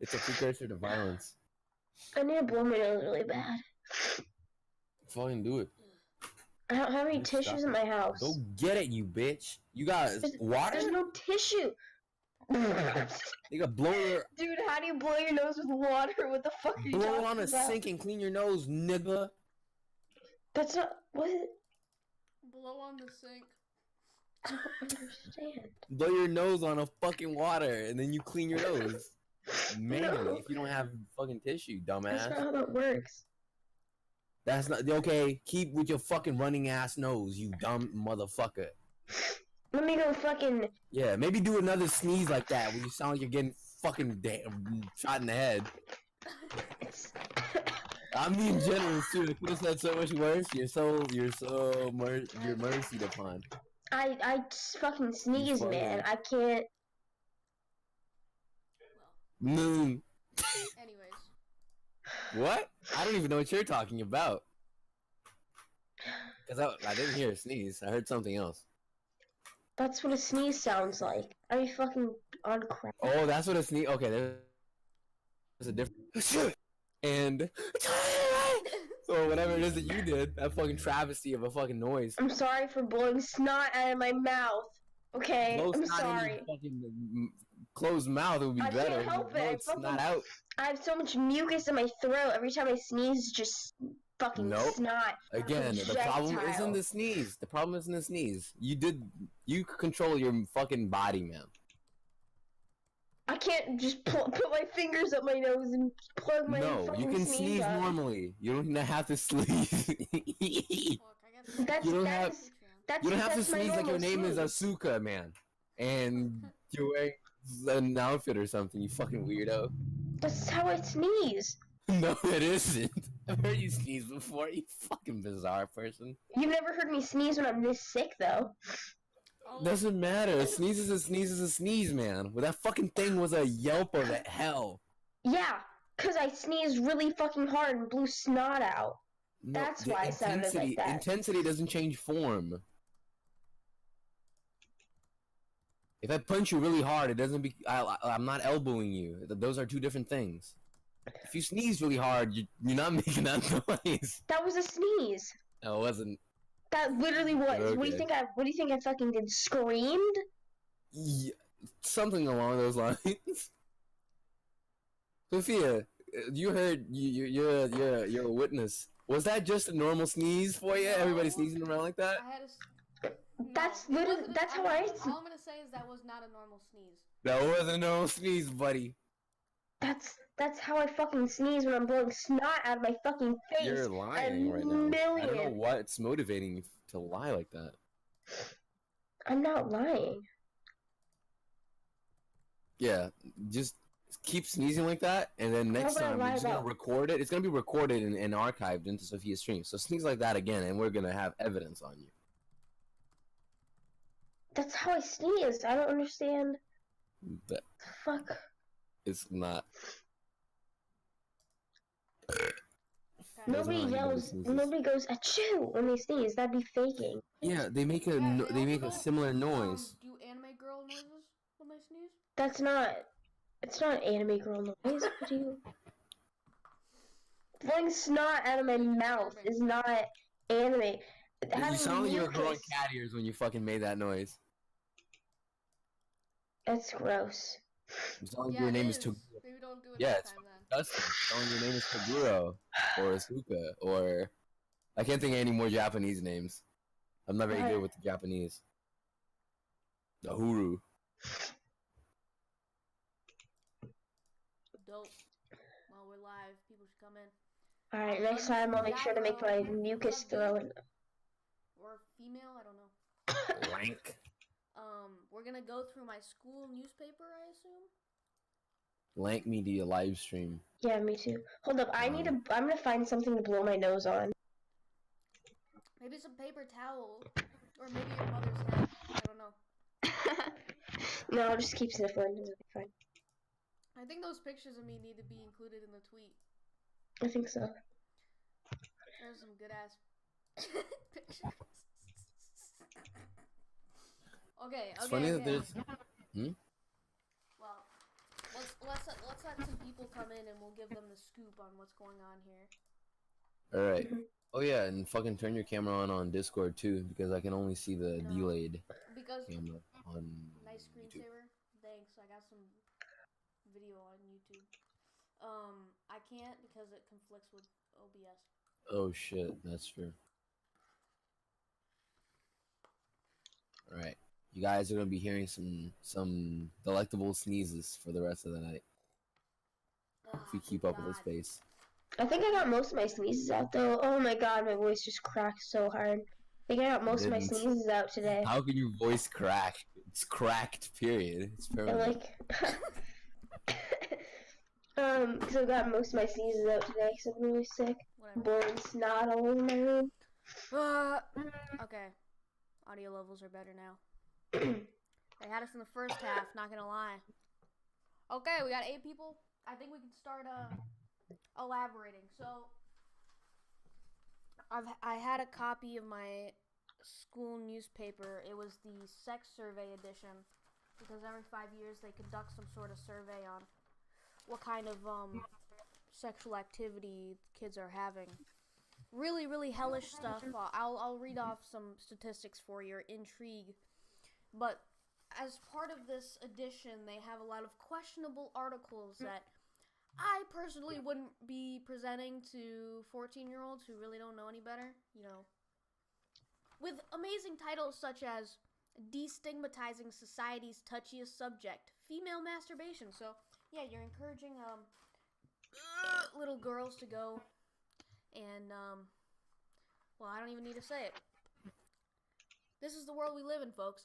It's a precursor to violence. I need to blow my nose really bad. Fucking do it. I don't have any tissues in my house. Go get it, you bitch. You got water? There's no tissue. You got blow your... Dude, how do you blow your nose with water? What the fuck are you talking about? Blow on a sink and clean your nose, nigga. That's not... What? Blow on the sink. I don't understand. Blow your nose on a fucking water and then you clean your nose. Manually, if you don't have fucking tissue, dumbass. That's not how that works. That's not... Okay, keep with your fucking running ass nose, you dumb motherfucker. Let me go fucking... Yeah, maybe do another sneeze like that where you sound like you're getting fucking shot in the head. I'm being generous too. It could have said so much worse. You're mercied upon. I just fucking sneeze, man. I can't... Well, Moon. anyways. What? I don't even know what you're talking about. Cause I didn't hear a sneeze. I heard something else. That's what a sneeze sounds like. Are you fucking on crap? Oh, that's what a sneeze... Okay, there's a different... And... or whatever it is that you did. That fucking travesty of a fucking noise. I'm sorry for blowing snot out of my mouth. Okay, I'm sorry. Fucking closed mouth would be better. I can't help it. It's not out. I have so much mucus in my throat. Every time I sneeze, just fucking snot. Again, the problem isn't the sneeze. The problem isn't the sneeze. You control your fucking body, man. I can't just put my fingers up my nose and plug my No, you can sneeze normally. You don't have to sneeze. You don't have to sneeze like your name is Asuka, man. And you're wearing an outfit or something, you fucking weirdo. That's how I sneeze. No, it isn't. I've heard you sneeze before, you fucking bizarre person. You've never heard me sneeze when I'm this sick, though. Doesn't matter. A sneeze is a sneeze is a sneeze, man. Well, that fucking thing was a yelp of hell. Yeah, because I sneezed really fucking hard and blew snot out. No, that's why I sounded like that. Intensity doesn't change form. If I punch you really hard, it doesn't be... I'm not elbowing you. Those are two different things. If you sneeze really hard, you're not making that noise. That was a sneeze. No, it wasn't. That literally was. Okay. What do you think I fucking did? Screamed? Yeah, something along those lines. Sophia, you heard you're a witness. Was that just a normal sneeze for you? Everybody sneezing around like that? I had That's literally. That's how I. All I'm gonna say is that was not a normal sneeze. That wasn't a normal sneeze, buddy. That's how I fucking sneeze when I'm blowing snot out of my fucking face. You're lying right now. I don't know what's motivating you to lie like that. I'm not lying. Yeah, just keep sneezing like that, and then next time we're just gonna record it. It's gonna be recorded and archived into Sophia's stream. So sneeze like that again, and we're gonna have evidence on you. That's how I sneeze. I don't understand. But fuck. It's not. Nobody yells. Nobody goes achoo when they sneeze. That'd be faking. Yeah, they make a similar noise. Do anime girl noises when they sneeze? That's not. It's not anime girl noise. What do you? Blowing snot out of my mouth is not anime. You sound like you were growing cat ears when you fucking made that noise. That's gross. You sound like your name is Toguro. Maybe don't do it Yeah, next it's time then. disgusting. You sound like your name is Toguro or Asuka or I can't think of any more Japanese names. I'm not very good with the Japanese. Uhuru. Dope. Well, we're live. People should come in. Alright, next time I'll make sure to make my mucus throw in. Or female, I don't know. Blank. We're gonna go through my school newspaper, I assume. Blank media live stream. Yeah, me too. Hold up, I'm gonna find something to blow my nose on. Maybe some paper towel, or maybe your mother's head. I don't know. No, I'll just keep sniffling. It'll be fine. I think those pictures of me need to be included in the tweet. I think so. There's some good ass pictures. Okay. It's funny that there's. Well, let's let's let some people come in and we'll give them the scoop on what's going on here. All right. Oh yeah, and fucking turn your camera on Discord too, because I can only see the delayed camera on nice YouTube. screensaver. Thanks. I got some video on YouTube. I can't because it conflicts with OBS. Oh shit, that's true. All right, you guys are gonna be hearing some delectable sneezes for the rest of the night if we keep up with this pace. I think I got most of my sneezes out though. Oh my god, my voice just cracked so hard. I think I got most of my sneezes out today. How can your voice crack? It's cracked, period. It's permanent. Because I got most of my sneezes out today because I'm really sick. Whatever. Blowing snot all over my room. Okay. Audio levels are better now. They had us in the first half, not gonna lie. Okay, we got 8 people. I think we can start elaborating. So I had a copy of my school newspaper. It was the sex survey edition, because every 5 years they conduct some sort of survey on what kind of sexual activity kids are having. Really, really hellish stuff. I'll read off some statistics for your intrigue. But as part of this edition, they have a lot of questionable articles that I personally wouldn't be presenting to 14-year-olds who really don't know any better, you know. With amazing titles such as Destigmatizing Society's Touchiest Subject, Female Masturbation. So, yeah, you're encouraging little girls to go and, well, I don't even need to say it. This is the world we live in, folks.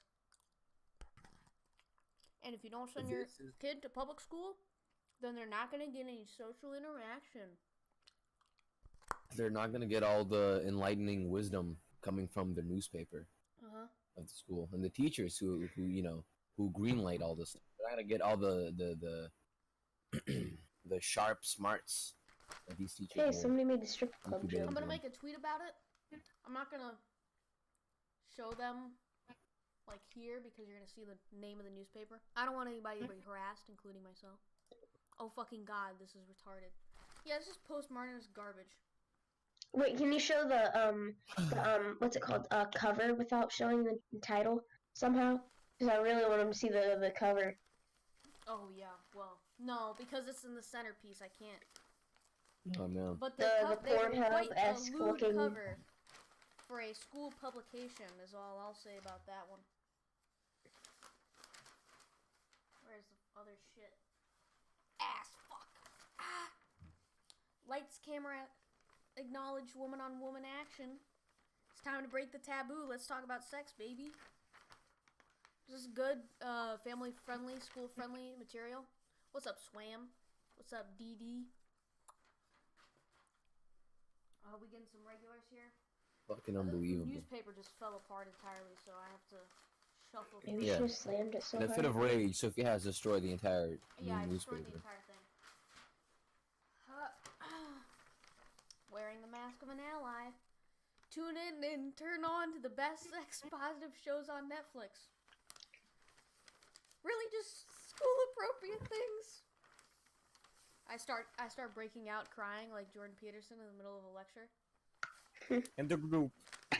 And if you don't send your kid to public school, then they're not going to get any social interaction. They're not going to get all the enlightening wisdom coming from the newspaper of the school. And the teachers who you know, who greenlight all this. They're not going to get all the the sharp smarts that these teachers Hey, somebody made the strip club joke. I'm going to make a tweet about it. I'm not going to show them, like, here, because you're going to see the name of the newspaper. I don't want anybody to be harassed, including myself. Oh, fucking God, this is retarded. Yeah, it's just postmodernist garbage. Wait, can you show the what's it called, cover without showing the title somehow? Because I really want them to see the cover. Oh, yeah, well, no, because it's in the centerpiece, I can't. Oh, no. But the Pornhub-esque looking cover for a school publication is all I'll say about that one. Where's the other shit? Ass fuck. Ah. Lights, camera, acknowledge woman-on-woman action. It's time to break the taboo. Let's talk about sex, baby. This is good, family-friendly, school-friendly material. What's up, Swam? What's up, DD? We getting some regulars here? Fucking unbelievable. The newspaper just fell apart entirely, so I have to shuffle. Maybe she just slammed it so In a fit of rage, Sophia has destroyed the entire I newspaper. destroyed the entire thing. Wearing the mask of an ally. Tune in and turn on to the best sex-positive shows on Netflix. Really, just school-appropriate things. I start breaking out crying like Jordan Peterson in the middle of a lecture. And the group.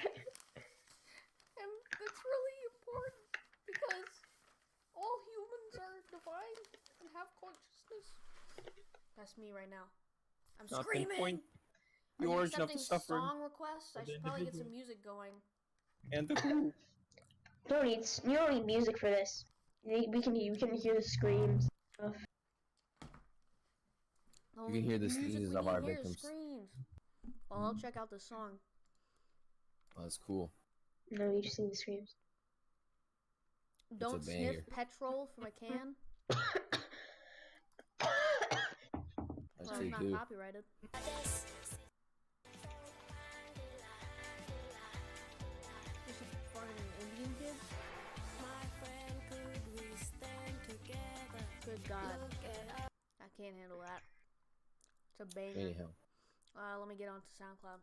And that's really important because all humans are divine and have consciousness. That's me right now. I'm screaming. You are orange enough to suffer. Song requests? I should probably get some music going. And the group. You don't need music for this. We can hear the screams. You can hear the sneezes of our victims. Screams. Well, I'll check out the song. Oh, that's cool. No, you just sing the screams. Don't sniff petrol from a can. That's Well, it's not too. copyrighted. This is fun Indian kids. Good God. I can't handle that. It's a banger. Anyhow. Let me get onto SoundCloud.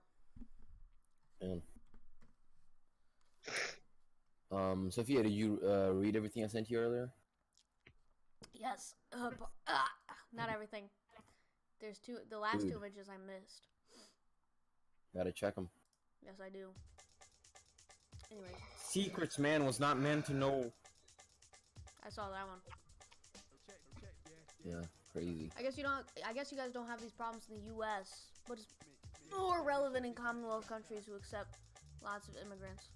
Sophia, did you read everything I sent you earlier? Yes. Not everything. There's the last Dude. 2 images I missed. Gotta check them. Yes, I do. Anyway, Secrets, man, was not meant to know. I saw that one. Yeah, crazy. I guess you guys don't have these problems in the U.S., but it's more relevant in Commonwealth countries who accept lots of immigrants.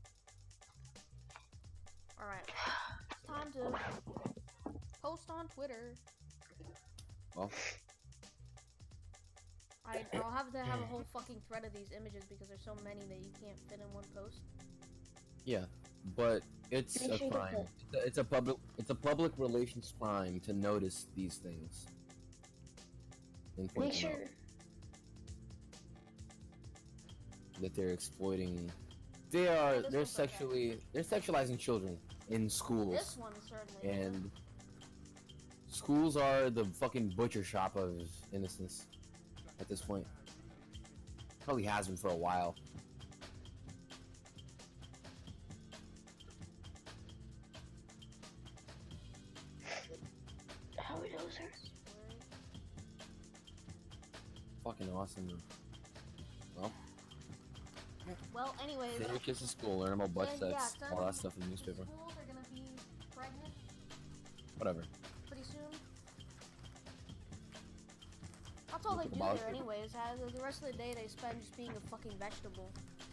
All right, it's time to post on Twitter. Well, I'll have to have a whole fucking thread of these images because there's so many that you can't fit in one post. yeah, but it's a crime. It's a public relations crime to notice these things. And point Make them sure. out. That they're exploiting. They're sexualizing children in schools. This one certainly. And schools are the fucking butcher shop of innocence at this point. Probably has been for a while. How he knows her. Fucking awesome. Well, anyways. Send your kids to school, learn about butt sex, all that stuff in the newspaper. Schools are gonna be pregnant Whatever. pretty soon. That's all they do there anyways. The rest of the day they spend just being a fucking vegetable.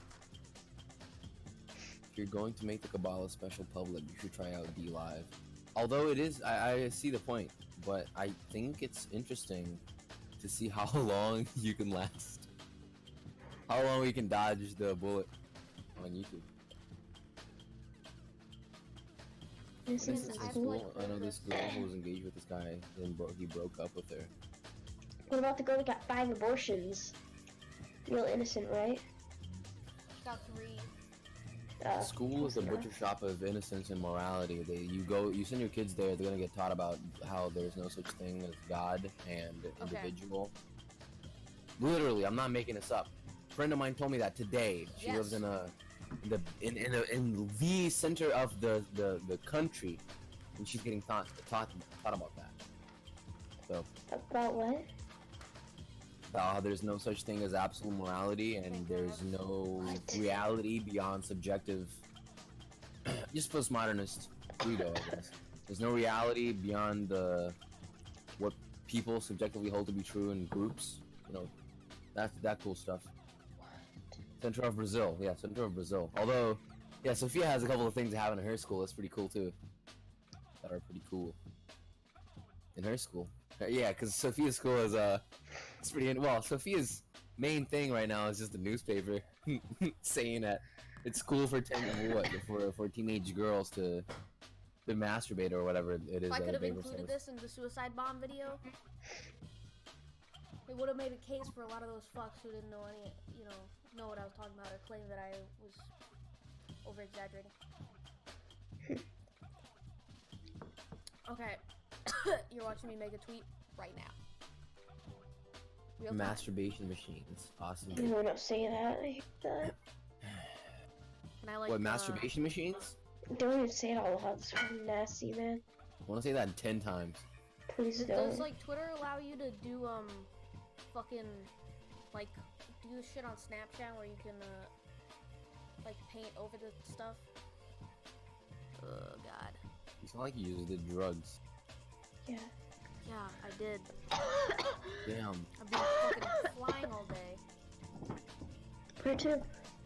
If you're going to make the Kabbalah special public, you should try out DLive. Although it is, I see the point, but I think it's interesting to see how long you can last. How long we can dodge the bullet on YouTube. This For is instance, in cool. school, I know this girl who was engaged with this guy, then he broke up with her. What about the girl that got 5 abortions? Real innocent, right? Got 3. School is the butcher shop of innocence and morality. You send your kids there, they're gonna get taught about how there's no such thing as God and individual. Literally, I'm not making this up. A friend of mine told me that today. She lives in in the center of the country, and she's getting taught about that. So About what? about how there's no such thing as absolute morality, and there's no reality beyond subjective. Just postmodernist credo, I guess. There's no reality beyond what people subjectively hold to be true in groups. You know, that cool stuff. Center of Brazil, yeah, Center of Brazil. Although, yeah, Sophia has a couple of things that happen in her school. That's pretty cool too. That are pretty cool. In her school, yeah, because Sophia's school is it's pretty. Well, Sophia's main thing right now is just the newspaper saying that it's cool for for teenage girls to masturbate or whatever it is. If I could have they included this in the suicide bomb video, it would have made a case for a lot of those fucks who didn't know know what I was talking about or claim that I was over exaggerating. Okay, you're watching me make a tweet right now. Real time. Masturbation machines, awesome. No, don't say that. I hate that. And I like What, masturbation machines? Don't even say it all loud. It's fucking nasty, man. I want to say that 10 times. Please don't. Does like Twitter allow you to do fucking like do this shit on Snapchat where you can like paint over the stuff? Oh god. It's not like you used the drugs. Yeah. Yeah, I did. Damn. I've been fucking flying all day. Where to?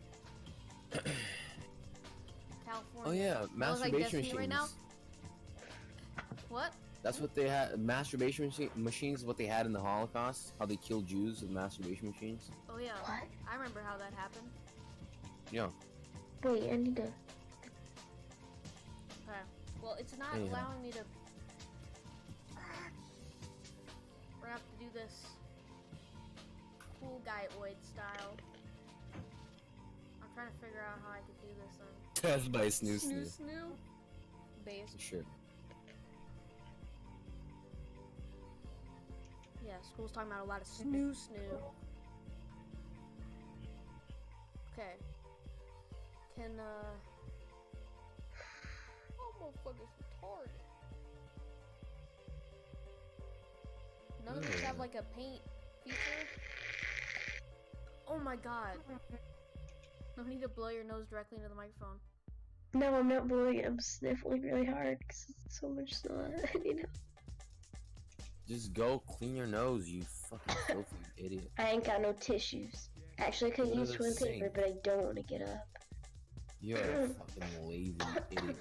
California. Oh yeah, I was like masturbation Destiny machines. right now? What? That's what they had. Masturbation machines. What they had in the Holocaust. How they killed Jews with masturbation machines. Oh yeah. What? I remember how that happened. Yeah. Wait, I need to. Okay. Well, it's not Anyhow. allowing me to. We're gonna have to do this cool guy-oid style. I'm trying to figure out how I could do this on Death by snoo snoo. Snoo based. Sure. Yeah, school's talking about a lot of snoo snoo. Okay. Can oh motherfucker's retarded. None of these have like a paint feature. Oh my god. No need to blow your nose directly into the microphone. No, I'm not blowing it. I'm sniffling really hard because it's so much snot. You know. Just go clean your nose, you fucking filthy idiot. I ain't got no tissues. Actually, I could Go to use the toilet paper, sink. but I don't want to get up. You're a fucking lazy idiot.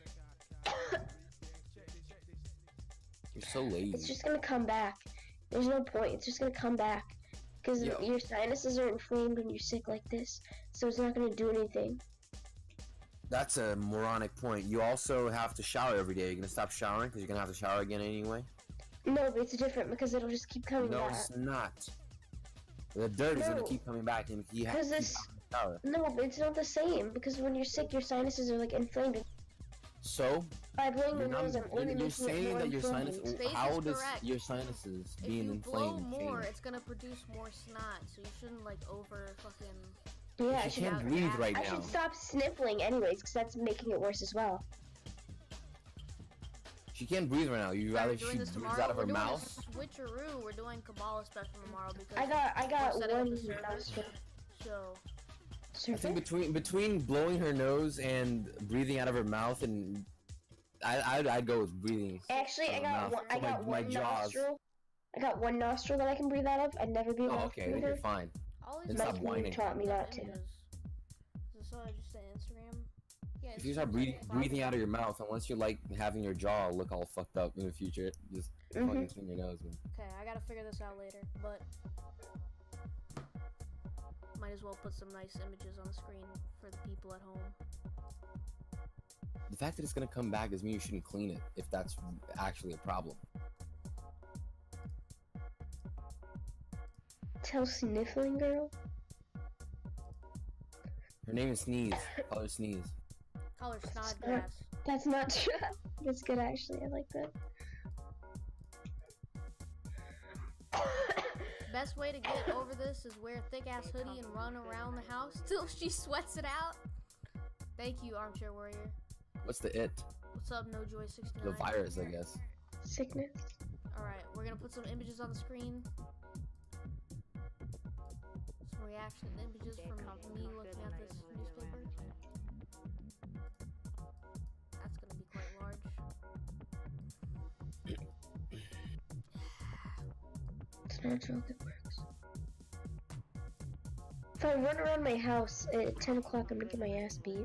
You're so lazy. It's just gonna come back. There's no point. It's just gonna come back. Because Yo. your sinuses are inflamed when you're sick like this, so it's not gonna do anything. That's a moronic point. You also have to shower every day. You're gonna stop showering because you're gonna have to shower again anyway? No, but it's different because it'll just keep coming No, back. it's not. The dirt is gonna No. keep coming back and you have to keep This- having to shower. No, but it's not the same because when you're sick, your sinuses are like inflamed. So, By blowing my you're, not, nose, I'm only you're making it saying more that your inflamed. sinus... Space How is does correct. your sinuses If being you blow inflamed more, change? it's gonna produce more snot, so you shouldn't like over fucking. Yeah, I You should, can't breathe right I now. should stop sniffling anyways because that's making it worse as well. She can't breathe right now. You'd rather We're doing she this breathes tomorrow. out of her We're doing mouth? a switcheroo. We're doing Kabbalah special tomorrow because I got we're setting up one the servers. nostril. So I think between blowing her nose and breathing out of her mouth, and I'd go with breathing. Actually, out I of her got mouth. one, I So got my one jaws. nostril. I got one nostril that I can breathe out of. I'd never be able Oh, to okay, breathe then you're out. fine. all Then these stop My whining. community taught me not to. Is this all just an Instagram? Yeah. If you start breathing out of your mouth, unless you're like having your jaw look all fucked up in the future, just fucking clean your nose. Man. Okay, I gotta figure this out later, but might as well put some nice images on the screen for the people at home. The fact that it's gonna come back doesn't mean you shouldn't clean it if that's actually a problem. Tell sniffling girl. Her name is Sneeze. Call her Sneeze. Call her Snodgrass. That's not true. That's good actually. I like that. Best way to get over this is wear a thick ass hoodie and run around the house till she sweats it out. Thank you, Armchair Warrior. What's the it? What's up, NoJoy69? The virus, I guess. Sickness. Alright, we're gonna put some images on the screen. Some reaction images from me looking at this newspaper. That's gonna be quite large. It's not a joke. It works. If I run around my house at 10 o'clock, I'm gonna get my ass beat.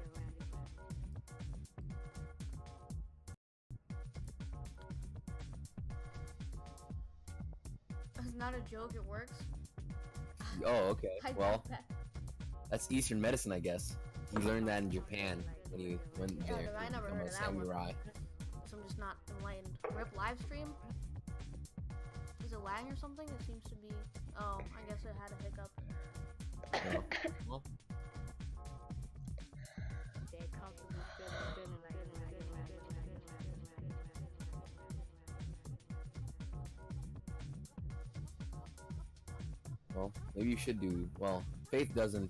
It's not a joke, it works. Oh, okay. I Well, bet. that's Eastern medicine, I guess. He learned that in Japan when he went Yeah, there. but I never to become heard a of that one. samurai. So I'm just not enlightened. Rip live stream? Is it lagging or something? It seems to be. Oh, I guess it had a hiccup. No. Well, well, maybe you should do. Well, Faith doesn't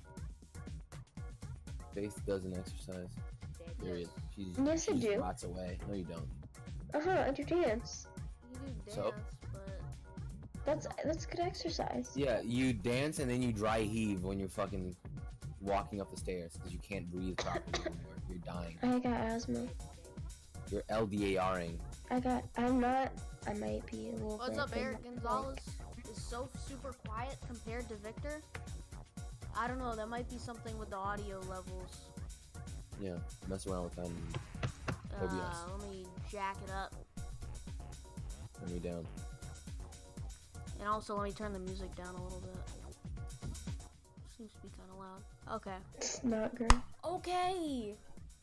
exercise. Period. She's Yes, I she do. rots away. No, you don't. I do dance. You do dance, So? but That's good exercise. Yeah, you dance and then you dry heave when you're fucking walking up the stairs because you can't breathe properly anymore. You're dying. I got asthma. You're LDARing. I'm not. I might be a little what's bit, up, but Eric not Gonzalez? Is so super quiet compared to Victor. I don't know. That might be something with the audio levels. Yeah, mess around with that and OBS. Let me jack it up, Turn me down. and also let me turn the music down a little bit. Seems to be kind of loud. Okay. It's not good. Okay.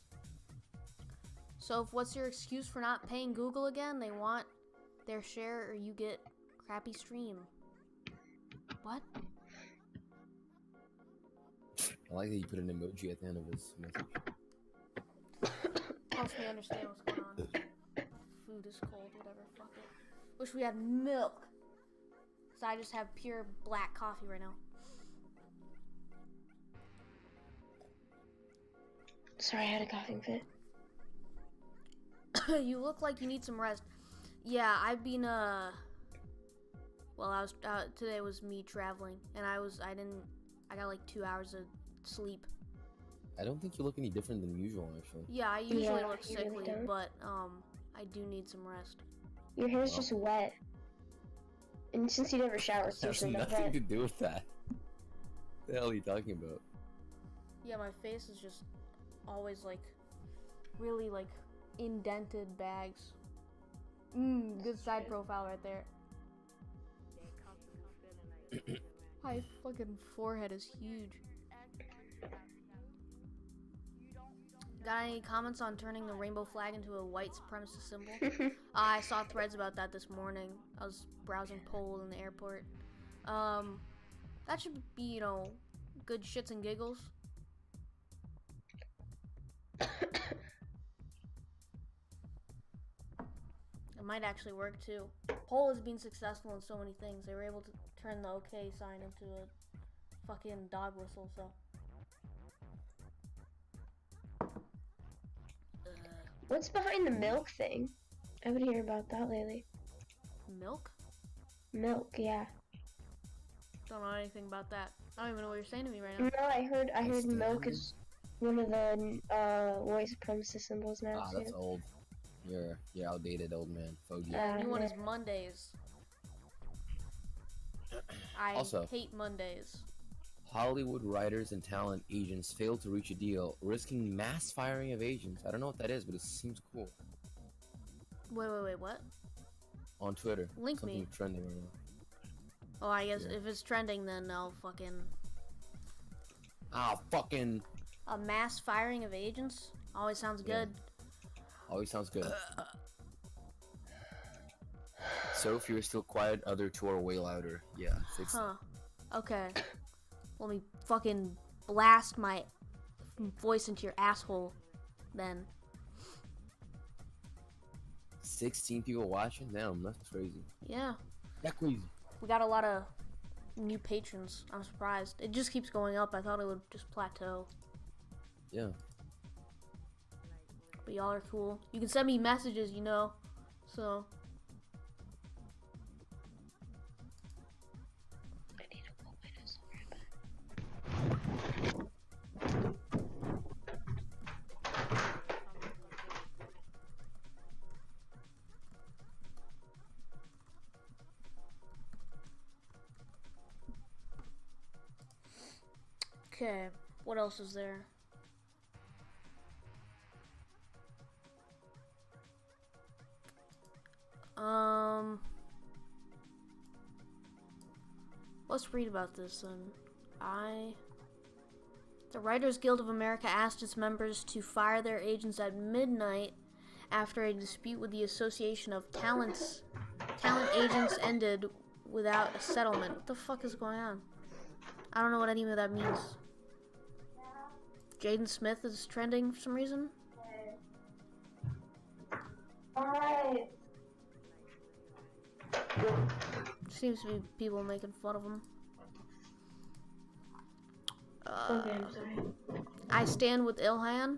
So, what's your excuse for not paying Google again? They want their share, or you get crappy stream. What? I like that you put an emoji at the end of his message. Helps me understand what's going on. Food is cold, whatever. Fuck it. Wish we had milk. So I just have pure black coffee right now. Sorry, I had a coughing fit. You look like you need some rest. Yeah, I've been Well, I was today was me traveling, and I got like 2 hours of sleep. I don't think you look any different than usual, actually. Yeah, I usually look you sickly, really don't. but I do need some rest. Your hair's just wet. And since you never shower, it's It has usually not nothing wet. to do with that. What the hell are you talking about? Yeah, my face is just always like really like indented bags. Good side profile right there. My fucking forehead is huge. Got any comments on turning the rainbow flag into a white supremacist symbol? I saw threads about that this morning. I was browsing Poll in the airport. That should be, you know, good shits and giggles. It might actually work too. Poll has been successful in so many things. They were able to turn the OK sign into a fucking dog whistle, so. What's behind the milk thing? I haven't heard about that lately. Milk? Milk, yeah. Don't know anything about that. I don't even know what you're saying to me right now. No, I heard milk is one of the white supremacist symbols now too. That's old. You're outdated, old man. Fogey. The new one is Mondays. I Also, hate Mondays. Hollywood writers and talent agents failed to reach a deal, risking mass firing of agents. I don't know what that is, but it seems cool. Wait, what? On Twitter. Link Something me. trending right now. Oh, I guess if it's trending, then I'll fucking... Fucking... A mass firing of agents? Always sounds good. Always sounds good. So if you're still quiet, other two are way louder. Yeah, fix Huh. Okay. Let me fucking blast my voice into your asshole, then. 16 people watching? Damn, that's crazy. Yeah. That's crazy. We got a lot of new patrons. I'm surprised. It just keeps going up. I thought it would just plateau. Yeah. But y'all are cool. You can send me messages, you know. So. I need to pull my nose Okay. What else is there? Let's read about this then. The Writers Guild of America asked its members to fire their agents at midnight after a dispute with the Association of Talent Agents ended without a settlement. What the fuck is going on? I don't know what any of that means. Jaden Smith is trending for some reason. Alright. Seems to be people making fun of him. Okay, I'm sorry. I stand with Ilhan.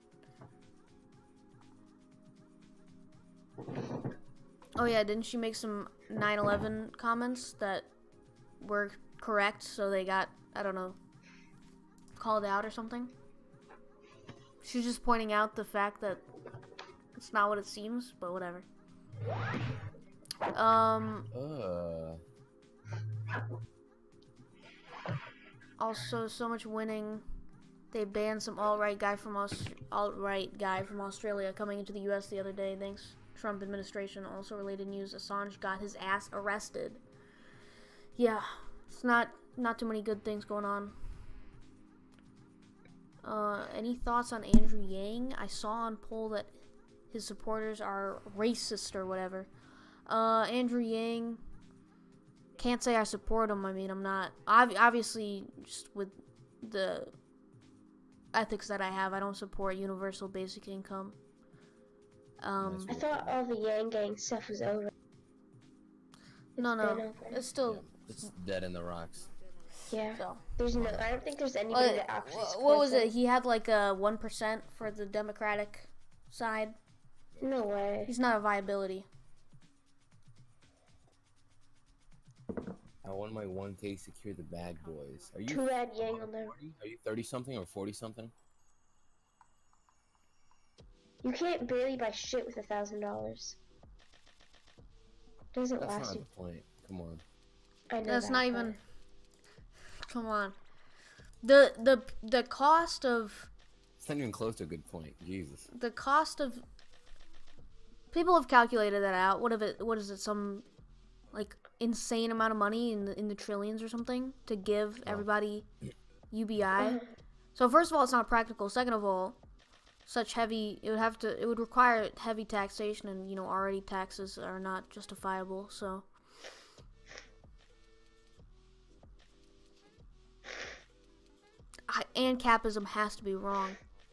Oh yeah, didn't she make some 9/11 comments that were correct, so they got, I don't know, called out or something? She's just pointing out the fact that it's not what it seems, but whatever. Also, so much winning. They banned some alt-right guy from Australia coming into the U.S. the other day. Thanks, Trump administration. Also related news: Assange got his ass arrested. Yeah, it's not too many good things going on. Any thoughts on Andrew Yang? I saw on Poll that his supporters are racist or whatever. Andrew Yang. Can't say I support him. I mean, I'm not. Obviously, just with the ethics that I have, I don't support universal basic income. I thought all the Yang Gang stuff was over. No. It's still. It's dead in the rocks. Yeah. So. There's no. I don't think there's anybody that actually. What was it? He had like a 1% for the Democratic side. No way. He's not a viability. on my 1K secure the bad boys. Are you Too bad you ain't on there. 40? Are you 30 something or 40 something? You can't barely buy shit with $1,000. Doesn't That's last not you. the point. Come on. I know That's that, not but- even. Come on. The cost of It's not even close to a good point. Jesus. the cost of people have calculated that out. What is it? Some like insane amount of money in the trillions or something to give everybody UBI. So first of all, it's not practical. Second of all, it would require heavy taxation, and already taxes are not justifiable. So ANCAPism has to be wrong.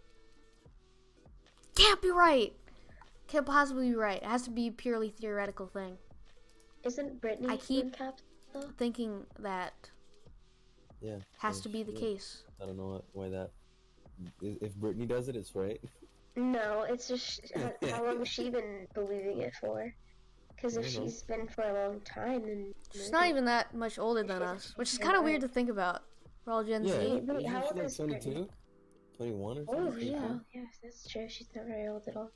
Can't be right. Can't possibly be right. It has to be a purely theoretical thing. Isn't Brittany I keep capped though? thinking that Yeah. has to be the case. I don't know why that. If Brittany does it, it's right. No, it's just how long has she been believing it for? Because if I don't know. she's been for a long time, then She's not even that much older than us, which is kind of weird to think about. We're all Gen Z. Wait, how old like is Brittany? 22? 21 or Oh something? yeah, yes, that's true. She's not very old at all.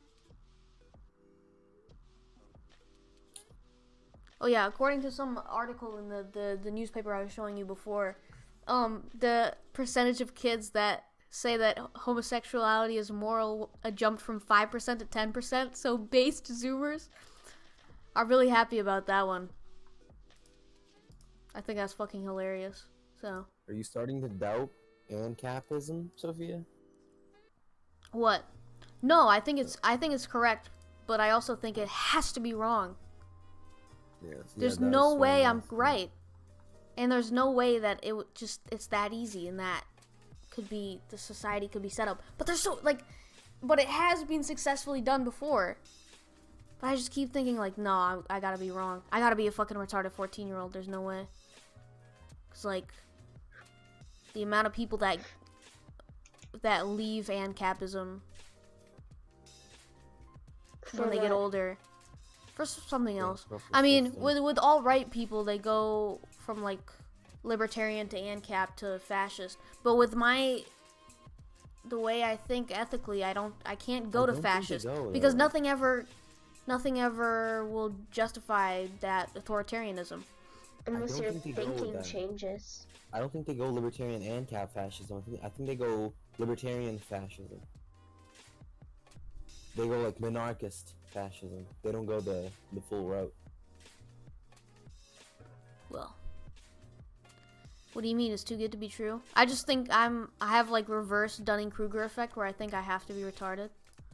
Oh yeah, according to some article in the newspaper I was showing you before, the percentage of kids that say that homosexuality is moral jumped from 5% to 10%. So based Zoomers are really happy about that one. I think that's fucking hilarious. So Are you starting to doubt ANCAPism, Sophia? what? No, I think it's correct, but I also think it has to be wrong. Yes. There's no way I'm right, and there's no way that it's that easy and that the society could be set up. But but it has been successfully done before. But I just keep thinking like, no, I gotta be wrong. I gotta be a fucking retarded 14-year-old. There's no way. Cause like the amount of people that leave ANCAPism when they get older for something else. I mean, with all right people, they go from like libertarian to ANCAP to fascist. But with the way I think ethically, I can't go to fascist because nothing ever will justify that authoritarianism. Unless don't your think they go with thinking that. changes. I don't think they go libertarian and cap fascism. I think they go libertarian fascism. They go like monarchist fascism. They don't go the full route. Well, what do you mean? It's too good to be true? I just think I have like reverse Dunning-Kruger effect where I think I have to be retarded.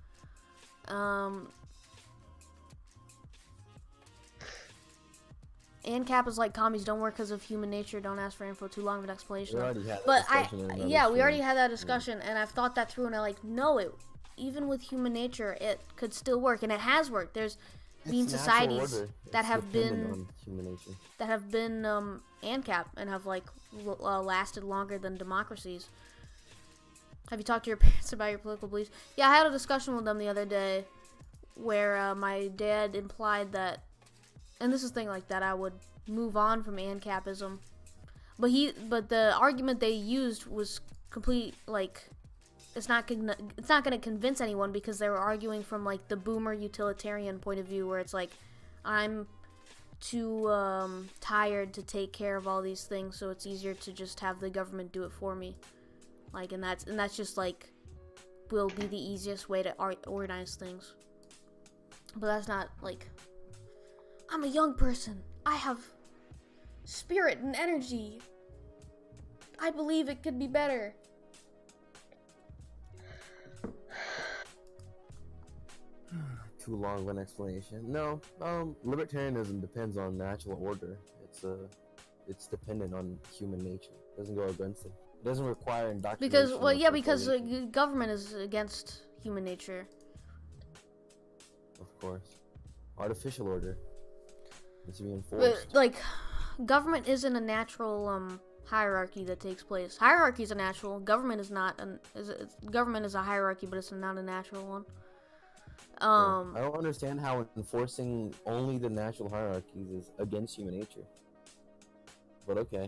ANCAP is like commies don't work because of human nature. Don't ask for info. Too long of an explanation. We already had that But discussion in another we already stream. had that discussion, and I've thought that through, and I like no, even with human nature, it could still work, and it has worked. There's been It's natural societies order. that It's have dependent been on human nature. ANCAP and have like lasted longer than democracies. Have you talked to your parents about your political beliefs? Yeah, I had a discussion with them the other day where my dad implied that, and this is the thing like that, I would move on from ANCAPism, but the argument they used was complete like it's not gonna convince anyone because they were arguing from like the boomer utilitarian point of view where it's like I'm too tired to take care of all these things, so it's easier to just have the government do it for me. Like, and that's just like will be the easiest way to organize things. But that's not like I'm a young person. I have spirit and energy. I believe it could be better. Too long of an explanation. No, libertarianism depends on natural order. It's dependent on human nature. It doesn't go against it. It doesn't require indoctrination. Because government is against human nature. Of course. Artificial order. It's to be enforced. But, like, government isn't a natural hierarchy that takes place. Hierarchies are natural. Government is not. Government is a hierarchy, but it's not a natural one. I don't understand how enforcing only the natural hierarchies is against human nature. but okay.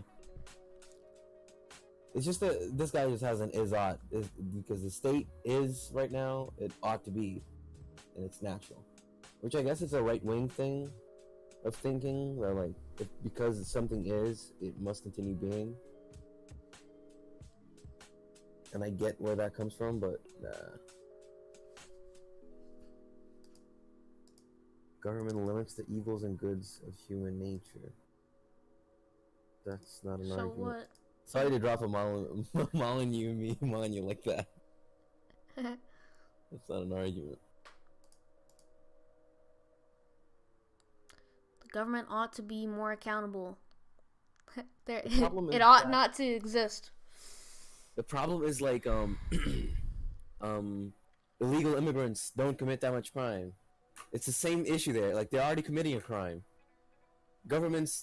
It's just that this guy just has an is-ought, because the state is right now, it ought to be, and it's natural. Which I guess is a right-wing thing of thinking, where like, because something is, it must continue being. And I get where that comes from, but nah. Government limits the evils and goods of human nature. That's not an argument. So what? Sorry to drop a Molyneux meme on you like that. That's not an argument. The government ought to be more accountable. It ought not to exist. The problem is like illegal immigrants don't commit that much crime. It's the same issue there. Like, they're already committing a crime. Governments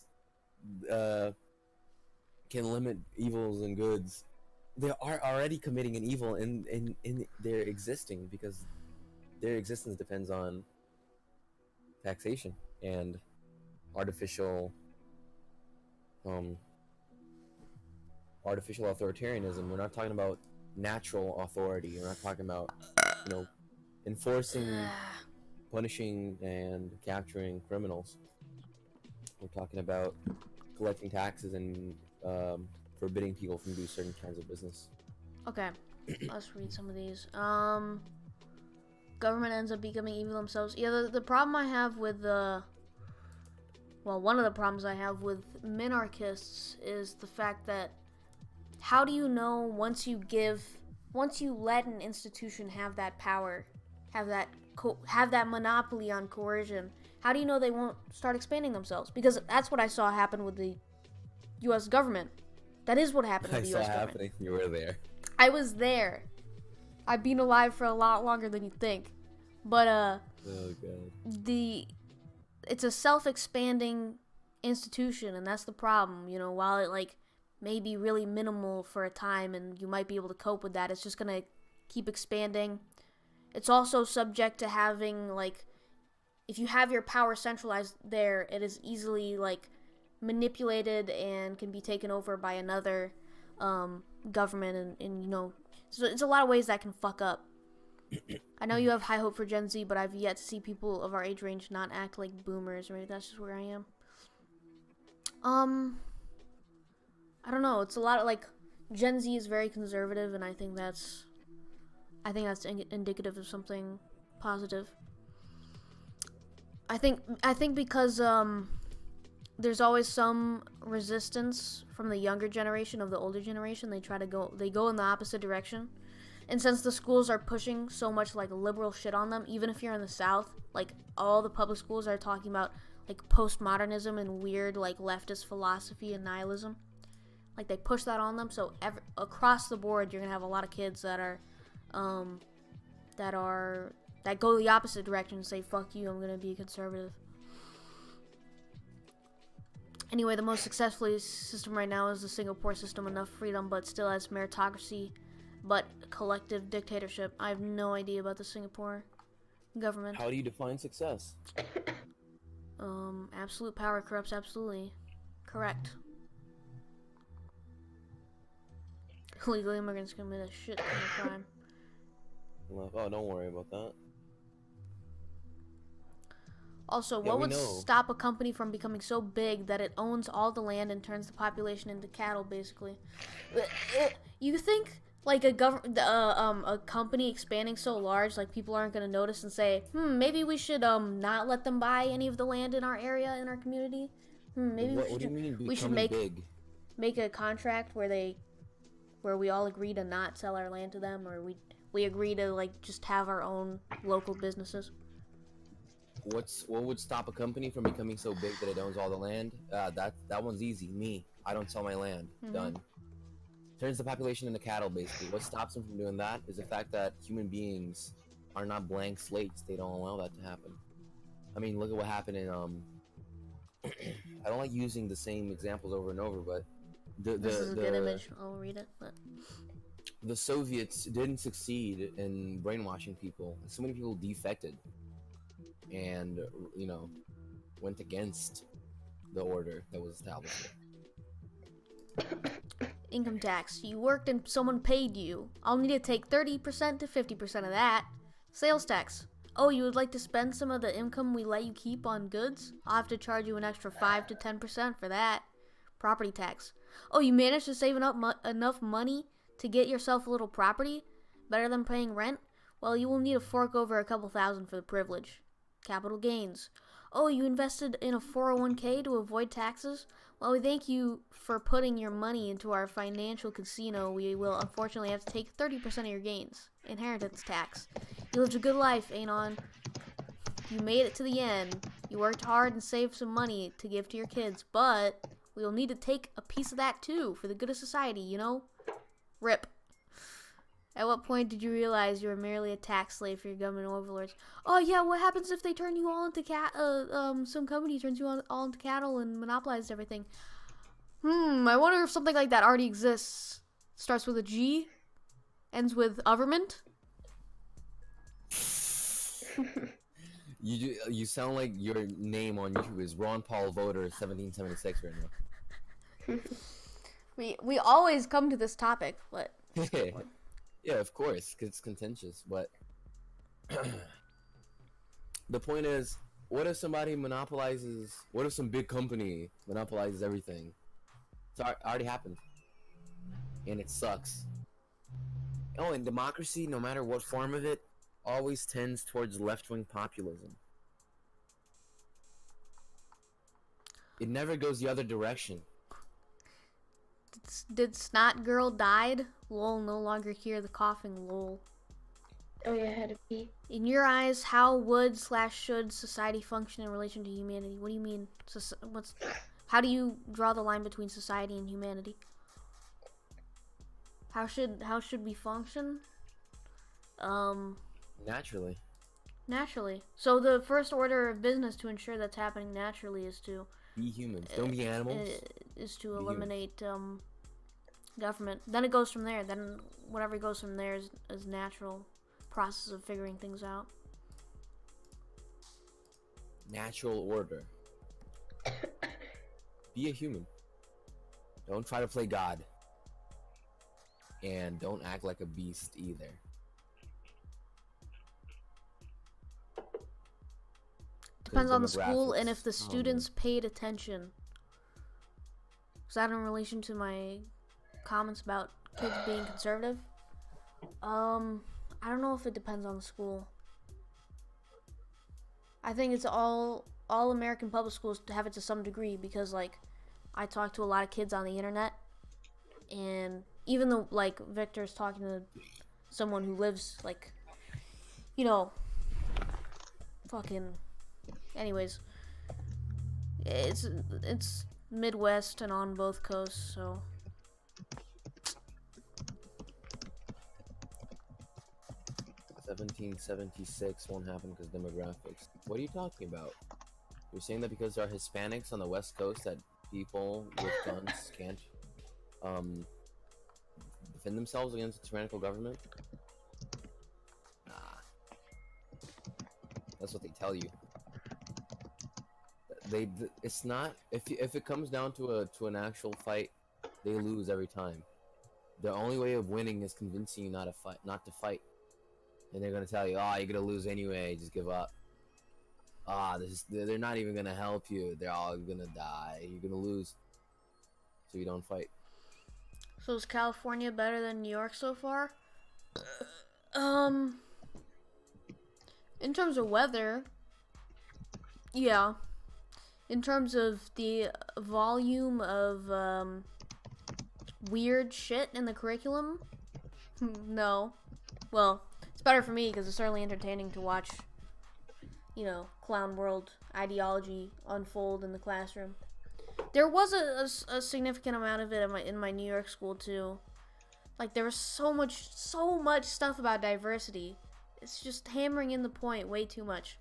can limit evils and goods. They are already committing an evil in their existing, because their existence depends on taxation and artificial authoritarianism. We're not talking about natural authority. We're not talking about, enforcing, punishing, and capturing criminals. We're talking about collecting taxes and forbidding people from doing certain kinds of business. Okay, let's read some of these. Government ends up becoming evil themselves. Yeah, the problem I have with one of the problems I have with minarchists is the fact that, how do you know once you let an institution have that power, have that monopoly on coercion, how do you know they won't start expanding themselves? Because that's what I saw happen with the U.S. government. That is what happened with the U.S. government. Happening. You were there. I was there. I've been alive for a lot longer than you think. But oh god. It's a self-expanding institution, and that's the problem. While it may be really minimal for a time, and you might be able to cope with that, it's just gonna keep expanding. It's also subject to having if you have your power centralized there, it is easily manipulated and can be taken over by another government, and so it's a lot of ways that can fuck up. I know you have high hope for Gen Z, but I've yet to see people of our age range not act like boomers, right? That's just where I am. I don't know. It's a lot of Gen Z is very conservative, and I think that's indicative of something positive. I think because there's always some resistance from the younger generation of the older generation. They go in the opposite direction. And since the schools are pushing so much liberal shit on them, even if you're in the South, all the public schools are talking about postmodernism and weird leftist philosophy and nihilism. They push that on them, so across the board you're gonna have a lot of kids that go the opposite direction and say, fuck you, I'm gonna be a conservative. Anyway, the most successful system right now is the Singapore system. Enough freedom, but still has meritocracy, but collective dictatorship. I have no idea about the Singapore government. How do you define success? Absolute power corrupts absolutely. Correct. Illegal immigrants commit a shit ton of crime. Oh, don't worry about that. Also, what would stop a company from becoming so big that it owns all the land and turns the population into cattle, basically? You think a company expanding so large, people aren't gonna notice and say, maybe we should not let them buy any of the land in our area, in our community? Maybe we should make a contract where we all agree to not sell our land to them, or we agree to just have our own local businesses. What would stop a company from becoming so big that it owns all the land? That one's easy. Me, I don't sell my land. Done. Turns the population into cattle, basically. What stops them from doing that is the fact that human beings are not blank slates. They don't allow that to happen. I mean, look at what happened in I don't like using the same examples over and over, but this is a good image. I'll read it. But the Soviets didn't succeed in brainwashing people. So many people defected and went against the order that was established. Income tax. You worked and someone paid you. I'll need to take 30% to 50% of that. Sales tax. Oh, you would like to spend some of the income we let you keep on goods? I'll have to charge you an extra 5 to 10% for that. Property tax. Oh, you managed to save enough money to get yourself a little property? Better than paying rent? Well, you will need to fork over a couple thousand for the privilege. Capital gains. Oh, you invested in a 401k to avoid taxes? Well, we thank you for putting your money into our financial casino. We will unfortunately have to take 30% of your gains. Inheritance tax. You lived a good life, Anon. You made it to the end. You worked hard and saved some money to give to your kids, but we will need to take a piece of that too for the good of society, you know? RIP. At what point did you realize you were merely a tax slave for your government overlords? Oh yeah, what happens if they turn you all into some company turns you all into cattle and monopolizes everything? I wonder if something like that already exists. Starts with a G, ends with government. You sound like your name on YouTube is Ron Paul Voter 1776 right now. We always come to this topic, but yeah, of course, 'cause it's contentious. But the point is, what if somebody monopolizes? What if some big company monopolizes everything? It's already happened, and it sucks. Oh, and democracy, no matter what form of it, always tends towards left-wing populism. It never goes the other direction. Did Snot Girl died? Lol, no longer hear the coughing, lol. Oh yeah, I had to pee. In your eyes, how would/should society function in relation to humanity? What do you mean? How do you draw the line between society and humanity? How should we function? Naturally. Naturally. So the first order of business to ensure that's happening naturally is to be humans. Don't be animals. Is to eliminate government. Then it goes from there. Then whatever goes from there is natural process of figuring things out. Natural order. Be a human. Don't try to play God. And don't act like a beast either. Depends on the school and if the students paid attention. Is that in relation to my comments about kids being conservative? I don't know if it depends on the school. I think it's all American public schools have it to some degree because, like, I talk to a lot of kids on the internet, and even though, like, Victor's talking to someone who lives, like, you know, fucking, anyways, it's Midwest and on both coasts, so. $1776 won't happen because demographics. What are you talking about? You're saying that because there are Hispanics on the West Coast that people with guns can't defend themselves against a tyrannical government? Nah. That's what they tell you. It's not, if it comes down to an actual fight, they lose every time. The only way of winning is convincing you not to fight. And they're gonna tell you, oh, you're gonna lose anyway, just give up. They're not even gonna help you. They're all gonna die. You're gonna lose. So you don't fight. So is California better than New York so far? In terms of weather, yeah. In terms of the volume of weird shit in the curriculum, no. Well, it's better for me because it's certainly entertaining to watch, you know, clown world ideology unfold in the classroom. There was a significant amount of it in my New York school too. Like, there was so much stuff about diversity. It's just hammering in the point way too much.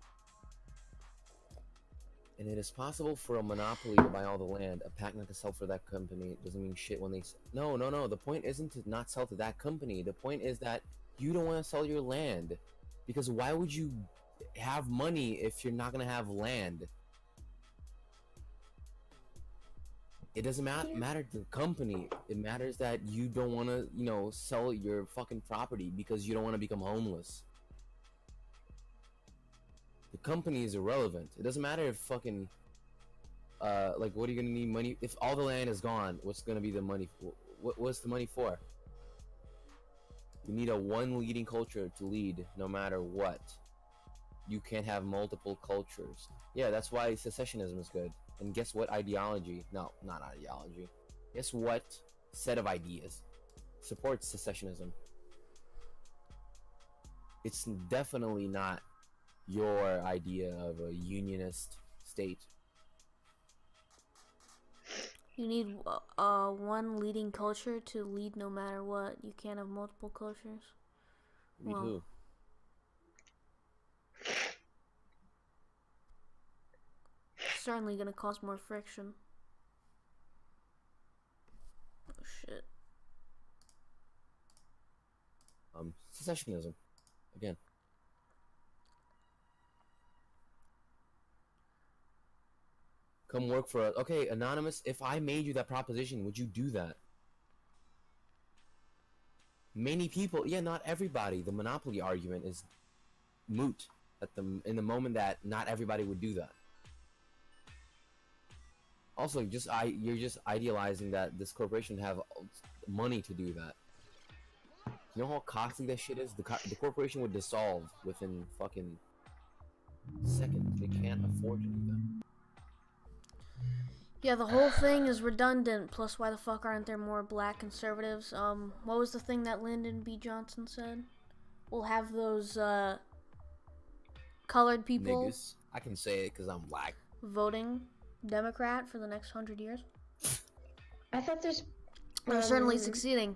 And it is possible for a monopoly to buy all the land. A pact not to sell for that company doesn't mean shit when they... No. The point isn't to not sell to that company. The point is that you don't want to sell your land. Because why would you have money if you're not going to have land? It doesn't matter to the company. It matters that you don't want to, you know, sell your fucking property because you don't want to become homeless. The company is irrelevant. It doesn't matter if fucking, like, what are you gonna need money? If all the land is gone, what's gonna be the money for? What's the money for? You need a one leading culture to lead no matter what. You can't have multiple cultures. Yeah, that's why secessionism is good. And guess what ideology? No, not ideology. Guess what set of ideas supports secessionism? It's definitely not your idea of a unionist state. You need one leading culture to lead no matter what. You can't have multiple cultures. Lead who? Certainly gonna cause more friction. Oh shit. Secessionism. Again. Come work for us. Okay, Anonymous, if I made you that proposition, would you do that? Many people, yeah, not everybody. The monopoly argument is moot in the moment that not everybody would do that. Also, you're just idealizing that this corporation would have money to do that. You know how costly that shit is? The corporation would dissolve within fucking seconds. They can't afford to do that. Yeah, the whole thing is redundant. Plus, why the fuck aren't there more black conservatives? What was the thing that Lyndon B. Johnson said? We'll have those colored people. Niggas. I can say it because I'm black. Voting Democrat for the next 100 years. I thought there's. They're certainly succeeding.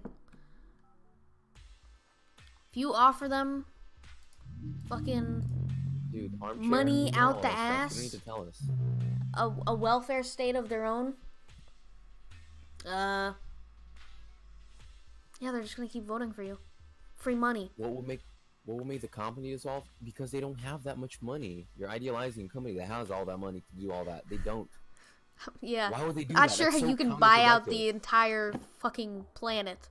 If you offer them fucking dude, money out the ass, you need to tell us. A welfare state of their own, yeah, they're just gonna keep voting for you. Free money. What will make the company dissolve? Because they don't have that much money. You're idealizing a company that has all that money to do all that. They don't. Yeah. Why would they do Not that? sure That's how so you can buy out counterproductive. the entire fucking planet.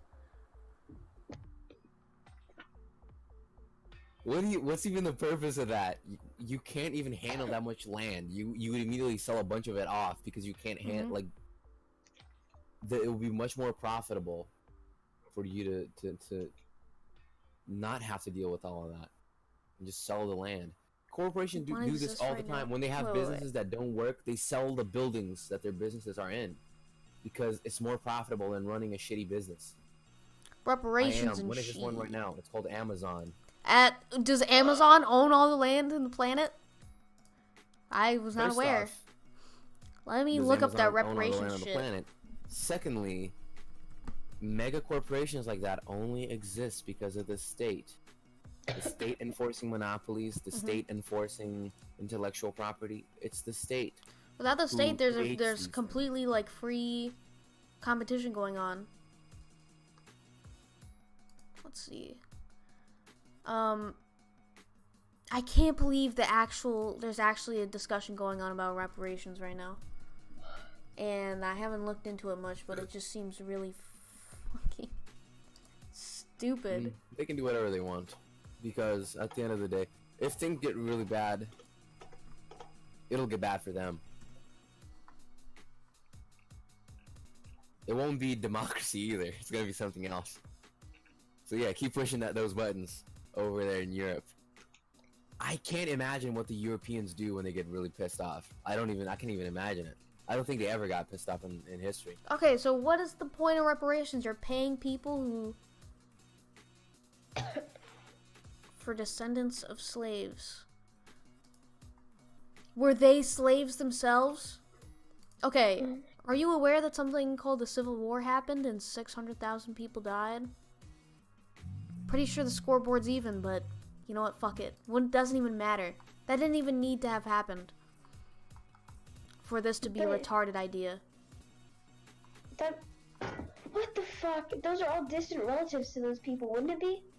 What's even the purpose of that? You can't even handle that much land. You would immediately sell a bunch of it off because you can't handle it would be much more profitable for you to not have to deal with all of that and just sell the land. Corporations do this all the time. When they have businesses that don't work, they sell the buildings that their businesses are in because it's more profitable than running a shitty business. Reparations and what is shit. this one right now? It's called Amazon. Does Amazon own all the land in the planet? I was not aware. Let me look up that reparations shit. Secondly, mega corporations like that only exist because of the state. The state enforcing monopolies, the state enforcing intellectual property. It's the state. Without the state, there's completely like free competition going on. Let's see. I can't believe there's actually a discussion going on about reparations right now. And I haven't looked into it much, but it just seems really fucking stupid. They can do whatever they want. Because at the end of the day, if things get really bad, it'll get bad for them. It won't be democracy either. It's gonna be something else. So yeah, keep pushing those buttons over there in Europe. I can't imagine what the Europeans do when they get really pissed off. I can't even imagine it. I don't think they ever got pissed off in history. Okay, so what is the point of reparations? You're paying people who... for descendants of slaves. Were they slaves themselves? Okay, are you aware that something called the Civil War happened and 600,000 people died? Pretty sure the scoreboard's even, but you know what? Fuck it. It doesn't even matter. That didn't even need to have happened for this to be a retarded idea. What the fuck? Those are all distant relatives to those people, wouldn't it be?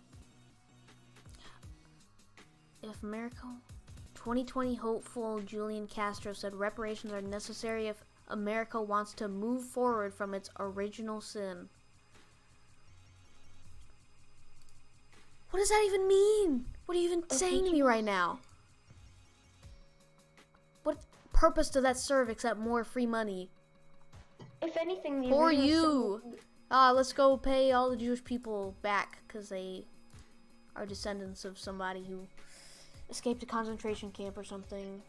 If America 2020 hopeful Julian Castro said reparations are necessary if America wants to move forward from its original sin. What does that even mean? What are you even saying to me right now? What purpose does that serve except more free money? If anything, the For original you! sin- Let's go pay all the Jewish people back because they are descendants of somebody who escaped a concentration camp or something.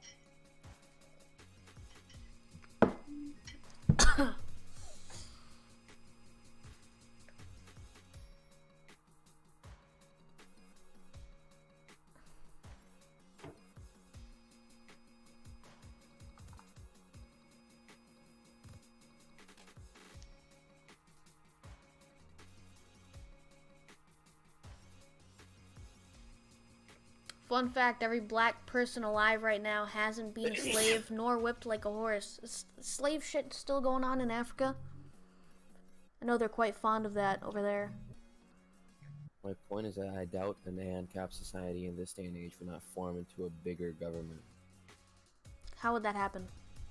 Fun fact, every black person alive right now hasn't been a slave nor whipped like a horse. Is slave shit still going on in Africa? I know they're quite fond of that over there. My point is that I doubt an ANCAP society in this day and age would not form into a bigger government. How would that happen?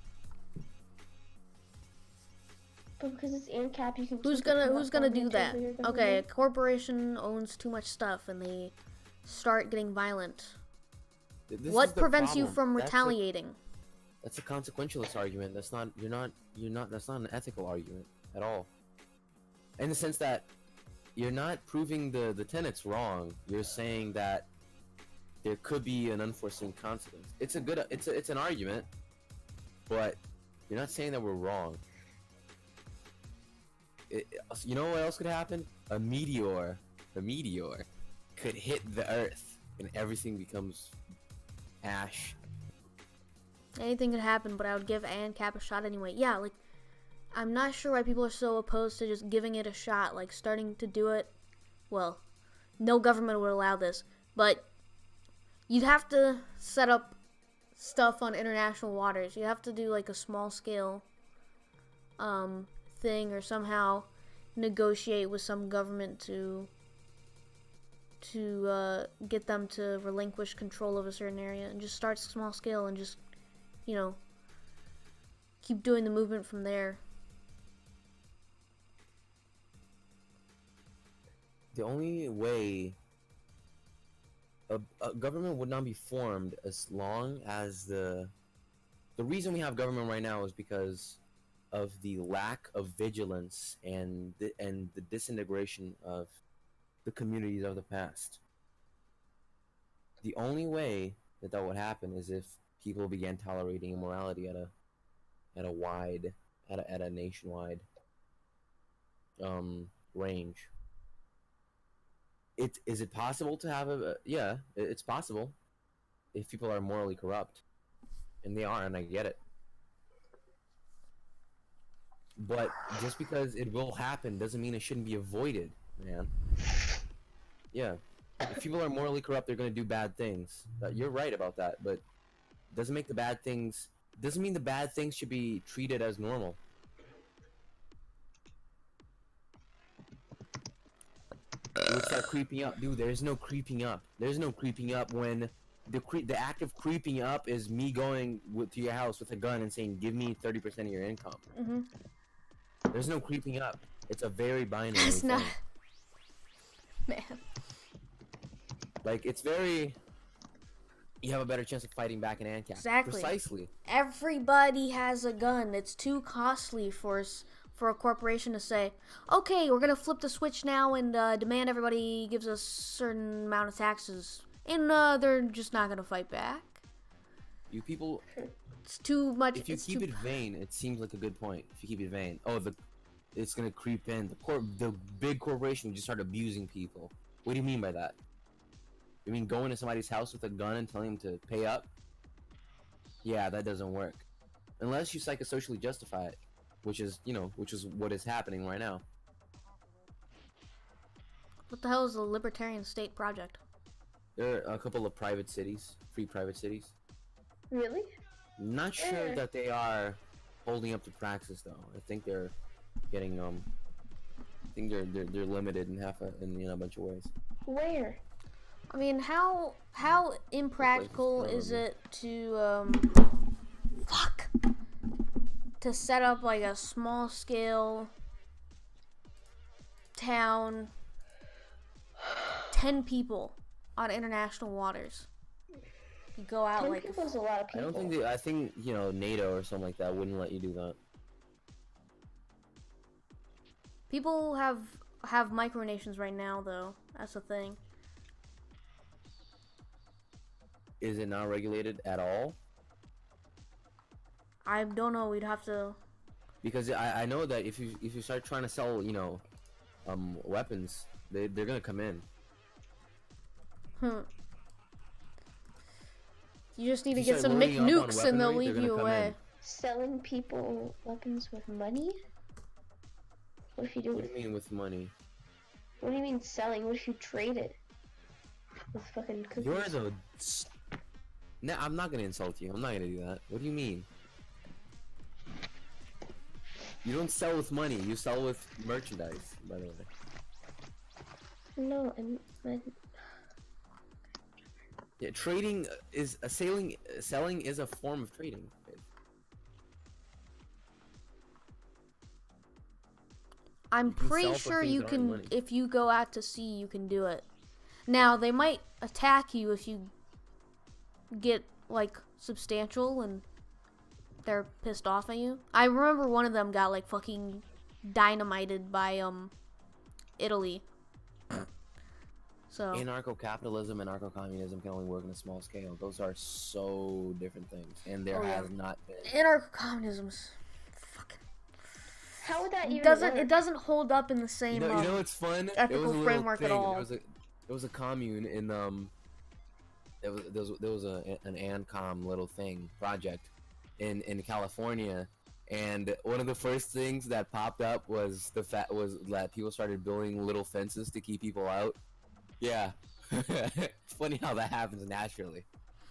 But because it's ANCAP, you can. Who's gonna do that? Okay, a corporation owns too much stuff and they start getting violent. What prevents you from retaliating? That's a consequentialist argument. That's not. That's not an ethical argument at all. In the sense that you're not proving the tenets wrong. You're saying that there could be an unforeseen consequence. It's an argument, but you're not saying that we're wrong. You know what else could happen? A meteor could hit the Earth and everything becomes ash. Anything could happen, but I would give ANCAP a shot anyway. Yeah, like, I'm not sure why people are so opposed to just giving it a shot, like starting to do it. Well, no government would allow this, but you'd have to set up stuff on international waters. You have to do like a small scale thing, or somehow negotiate with some government to get them to relinquish control of a certain area, and just start small scale and just, you know, keep doing the movement from there. The only way a government would not be formed as long as the reason we have government right now is because of the lack of vigilance and the disintegration of the communities of the past. The only way that would happen is if people began tolerating immorality at a nationwide range. Is it possible to have yeah, it's possible if people are morally corrupt, and they are, and I get it. But just because it will happen doesn't mean it shouldn't be avoided, man. Yeah, if people are morally corrupt, they're gonna do bad things. You're right about that, but doesn't mean the bad things should be treated as normal. It would start creeping up, dude. There's no creeping up. There's no creeping up when the act of creeping up is me going to your house with a gun and saying, "Give me 30% of your income." Mm-hmm. There's no creeping up. It's a very binary That's thing. not... Man. Like, it's very... You have a better chance of fighting back in ANCAP. Exactly. Precisely. Everybody has a gun. It's too costly for a corporation to say, okay, we're gonna flip the switch now and demand everybody gives us a certain amount of taxes, and they're just not gonna fight back. You people... It's too much. If you keep it vain, it seems like a good point. If you keep it vain, it's gonna creep in. The big corporation would just start abusing people. What do you mean by that? You mean going to somebody's house with a gun and telling them to pay up? Yeah, that doesn't work. Unless you psychosocially justify it, which is what is happening right now. What the hell is the Libertarian State Project? There are a couple of private cities, free private cities. Really? Not sure that they are holding up to praxis though. I think they're getting I think they're limited in a bunch of ways. Where? I mean, how impractical is it to fuck? to set up like a small scale town, 10 people on international waters. You go out 10 like people's a lot of people. I don't think I think you know NATO or something like that wouldn't let you do that. people have micronations right now though. That's the thing. Is it not regulated at all? I don't know. We'd have to. Because I know that if you start trying to sell, you know, weapons, they're gonna come in. You just need to If you get start some loading up on McNukes and they'll weaponry, leave they're you gonna come away. in. Selling people weapons with money? What if you do What it? do you mean with money? What do you mean selling? What if you trade it with fucking cookies? You're the. No, I'm not gonna insult you. I'm not gonna do that. What do you mean? You don't sell with money. You sell with merchandise. By the way. No, Yeah, trading is a selling is a form of trading. I'm You can pretty sell for sure things you that aren't can, money. if you go out to sea, you can do it. Now, they might attack you if you get, like, substantial and they're pissed off at you. I remember one of them got, like, fucking dynamited by, Italy. So. Anarcho-capitalism and anarcho-communism can only work on a small scale. Those are so different things, and there has not been. Anarcho-communism's fucking. how would that even Doesn't work? it doesn't hold up in the same You know what's fun? It was ethical a little framework thing. at all. There was a commune in there was an ANCOM little thing project in California, and one of the first things that popped up was that people started building little fences to keep people out. Yeah. It's funny how that happens naturally.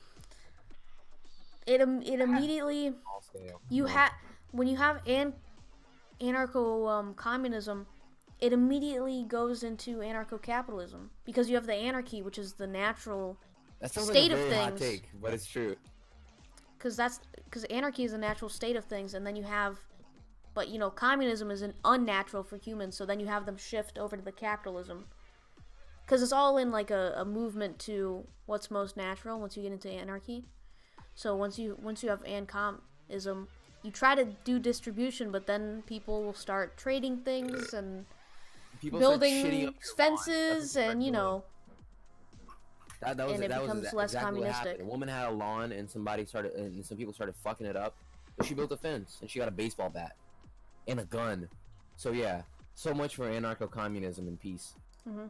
It immediately Small scale. you when you have anarcho communism, it immediately goes into anarcho capitalism because you have the anarchy, which is the natural That sounds state like a of very hot things. take, but it's true. Because anarchy is a natural state of things, and then you have, but you know, communism is an unnatural for humans. So then you have them shift over to the capitalism. Because it's all in like a movement to what's most natural once you get into anarchy. So once you have ancomism, you try to do distribution, but then people will start trading things and People start shitting building up your fences, lawn. and you know, That was and it that was becomes less exactly what communistic. happened. A woman had a lawn, and some people started fucking it up. But she built a fence, and she got a baseball bat and a gun. So yeah, so much for anarcho-communism and peace. Mm-hmm.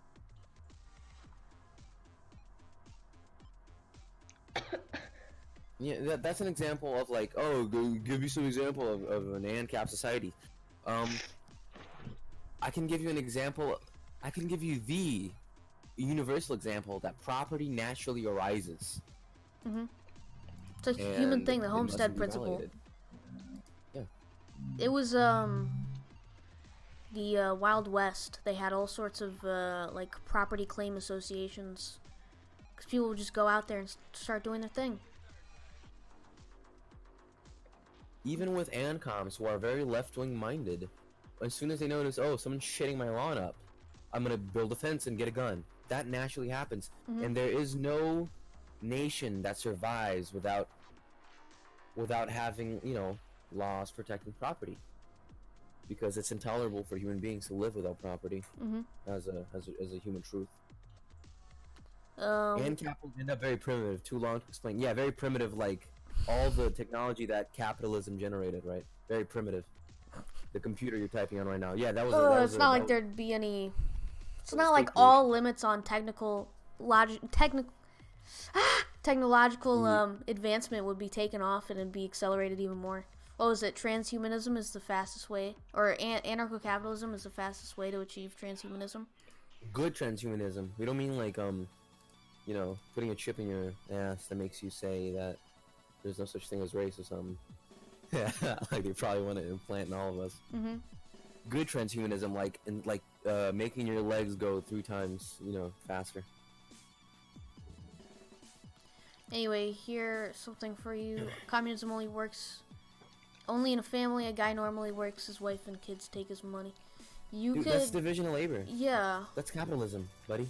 Yeah, that's an example of like, oh, give me some example of an ANCAP society. I can give you an example. I can give you the universal example that property naturally arises. Mm-hmm. It's a human and thing, the it homestead mustn't be principle. violated. It was the Wild West. They had all sorts of like property claim associations, because people would just go out there and start doing their thing. Even with ANCOMs who are very left-wing minded, as soon as they notice, oh, someone's shitting my lawn up, I'm gonna build a fence and get a gun. That naturally happens. Mm-hmm. And there is no nation that survives without having, you know, laws protecting property. Because it's intolerable for human beings to live without property. Mm-hmm. as a human truth. Um, ANCAP will end up very primitive, too long to explain. Yeah, very primitive, like all the technology that capitalism generated, right? Very primitive. The computer you're typing on right now. Yeah, that was. it's not like there'd be any. It's that not was like fake all limits on technological advancement would be taken off and it'd be accelerated even more. What was it? Transhumanism is the fastest way, or anarcho-capitalism is the fastest way to achieve transhumanism. Good transhumanism. We don't mean like you know, putting a chip in your ass that makes you say that there's no such thing as race or something. Yeah, like they probably want to implant in all of us. Mm-hmm. Good transhumanism, like making your legs go 3 times, you know, faster. Anyway, here something for you. Communism only works Only in a family, a guy normally works, his wife and kids take his money. You Dude, could... that's division of labor. Yeah. That's capitalism, buddy.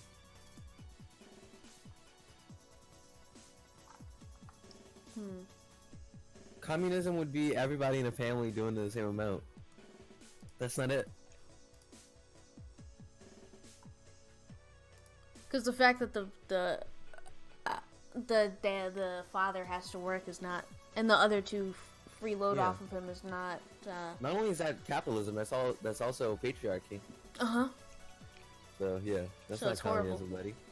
Communism would be everybody in a family doing the same amount. That's not it. Because the fact that the father has to work is not, and the other two freeload off of him is not. Not only is that capitalism, that's also patriarchy. So yeah, that's so not it's communism, horrible. buddy.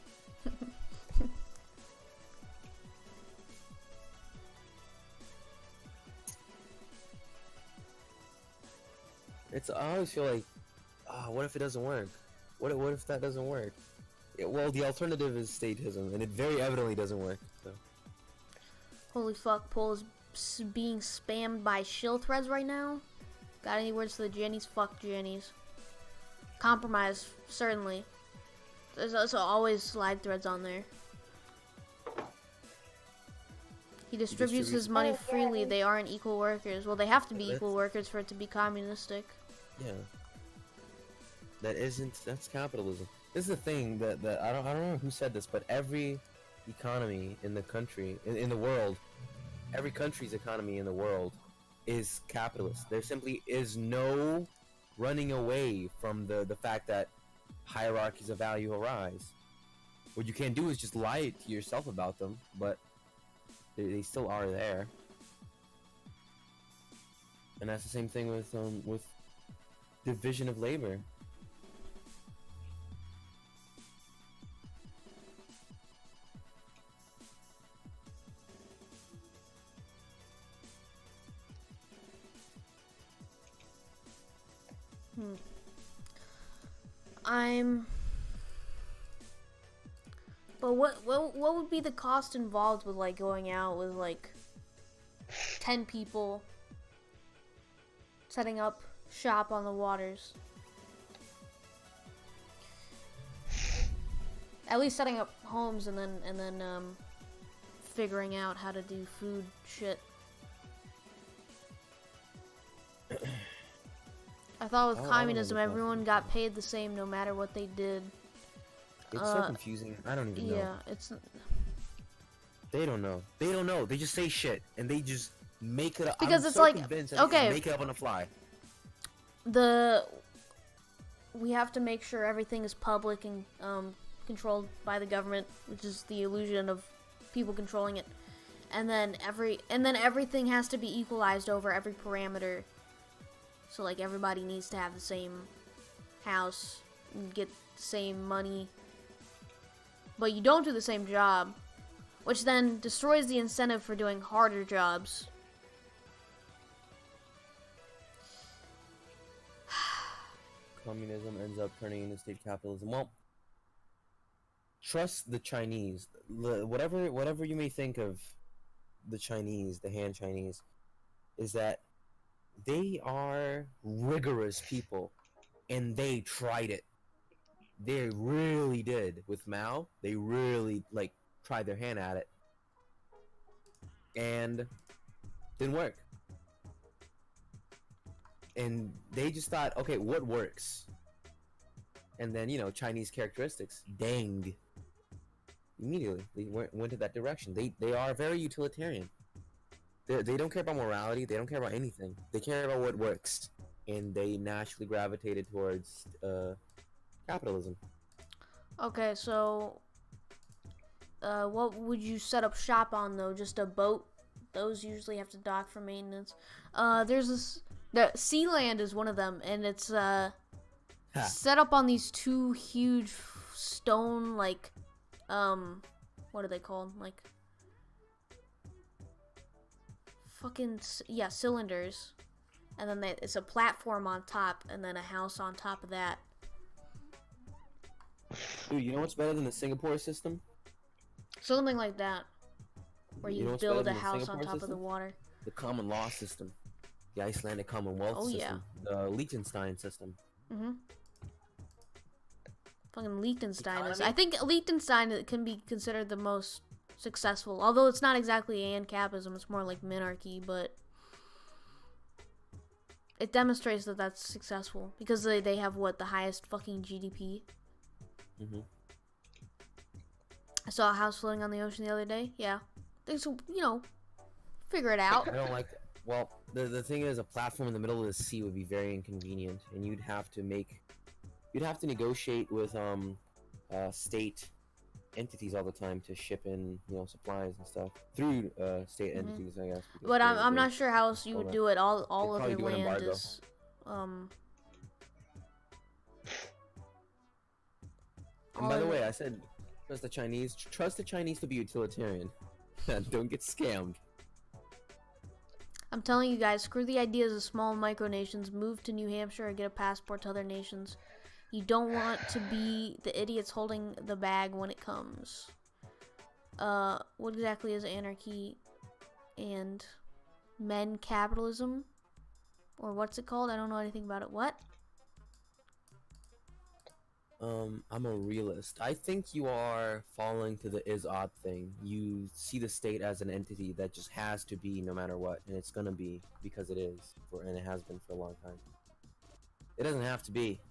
I always feel like, what if it doesn't work? What if that doesn't work? Well, the alternative is statism, and it very evidently doesn't work. So. Holy fuck, Paul is being spammed by shill threads right now. Got any words for the Jennies? Fuck Jennies. Compromise, certainly. There's also always slide threads on there. He distributes his money freely. They aren't equal workers. Well, they have to be equal workers for it to be communistic. Yeah. That's capitalism. This is the thing that I don't know who said this, but every economy in the country, in the world, every country's economy in the world is capitalist. There simply is no running away from the fact that hierarchies of value arise. What you can't do is just lie to yourself about them, but they still are there. And that's the same thing with division of labor. But what would be the cost involved with like going out with like 10 people, setting up shop on the waters? At least setting up homes and then figuring out how to do food shit. I thought with communism, everyone got paid the same no matter what they did. It's so confusing. I don't even know. Yeah, it's... They don't know. They don't know. They just say shit, and they just make it up. Because I'm it's so like, convinced that okay, they make it up on the fly. We have to make sure everything is public and controlled by the government, which is the illusion of people controlling it. And then everything has to be equalized over every parameter. So like everybody needs to have the same house and get the same money. But you don't do the same job, which then destroys the incentive for doing harder jobs. Communism ends up turning into state capitalism. Well, trust the Chinese. Whatever you may think of the Chinese, the Han Chinese, is that they are rigorous people, and they tried it. They really did with Mao. They really tried their hand at it, and didn't work. And they just thought, okay, what works? And then Chinese characteristics, dang. Immediately they went to that direction. They are very utilitarian. They don't care about morality. They don't care about anything. They care about what works, and they naturally gravitated towards capitalism. Okay, so what would you set up shop on though? Just a boat? Those usually have to dock for maintenance. There's this. The Sealand is one of them, and it's set up on these two huge stone what are they called? Cylinders. And then it's a platform on top, and then a house on top of that. Dude, you know what's better than the Singapore system? Something like that. Where you build a house on top of the water. The common law system. The Icelandic Commonwealth system. Yeah. The Liechtenstein system. Mm-hmm. Fucking Liechtenstein is... I think Liechtenstein can be considered the most successful. Although it's not exactly ANCAPism, it's more like minarchy, but... it demonstrates that that's successful because they have what, the highest fucking GDP. Mhm. I saw a house floating on the ocean the other day. Yeah, there's, figure it out. I don't like. Well, the thing is, a platform in the middle of the sea would be very inconvenient, and you'd have to negotiate with state entities all the time to ship in supplies and stuff through state entities, I guess. But I'm not sure how else you would do it. All of your land is And by the way, I said trust the Chinese. Trust the Chinese to be utilitarian. Don't get scammed. I'm telling you guys, screw the ideas of small micronations. Move to New Hampshire and get a passport to other nations. You don't want to be the idiots holding the bag when it comes. What exactly is anarchy and men capitalism? Or what's it called? I don't know anything about it. What? I'm a realist. I think you are falling to the is-odd thing. You see the state as an entity that just has to be no matter what, and it's gonna be because it is, and it has been for a long time. It doesn't have to be.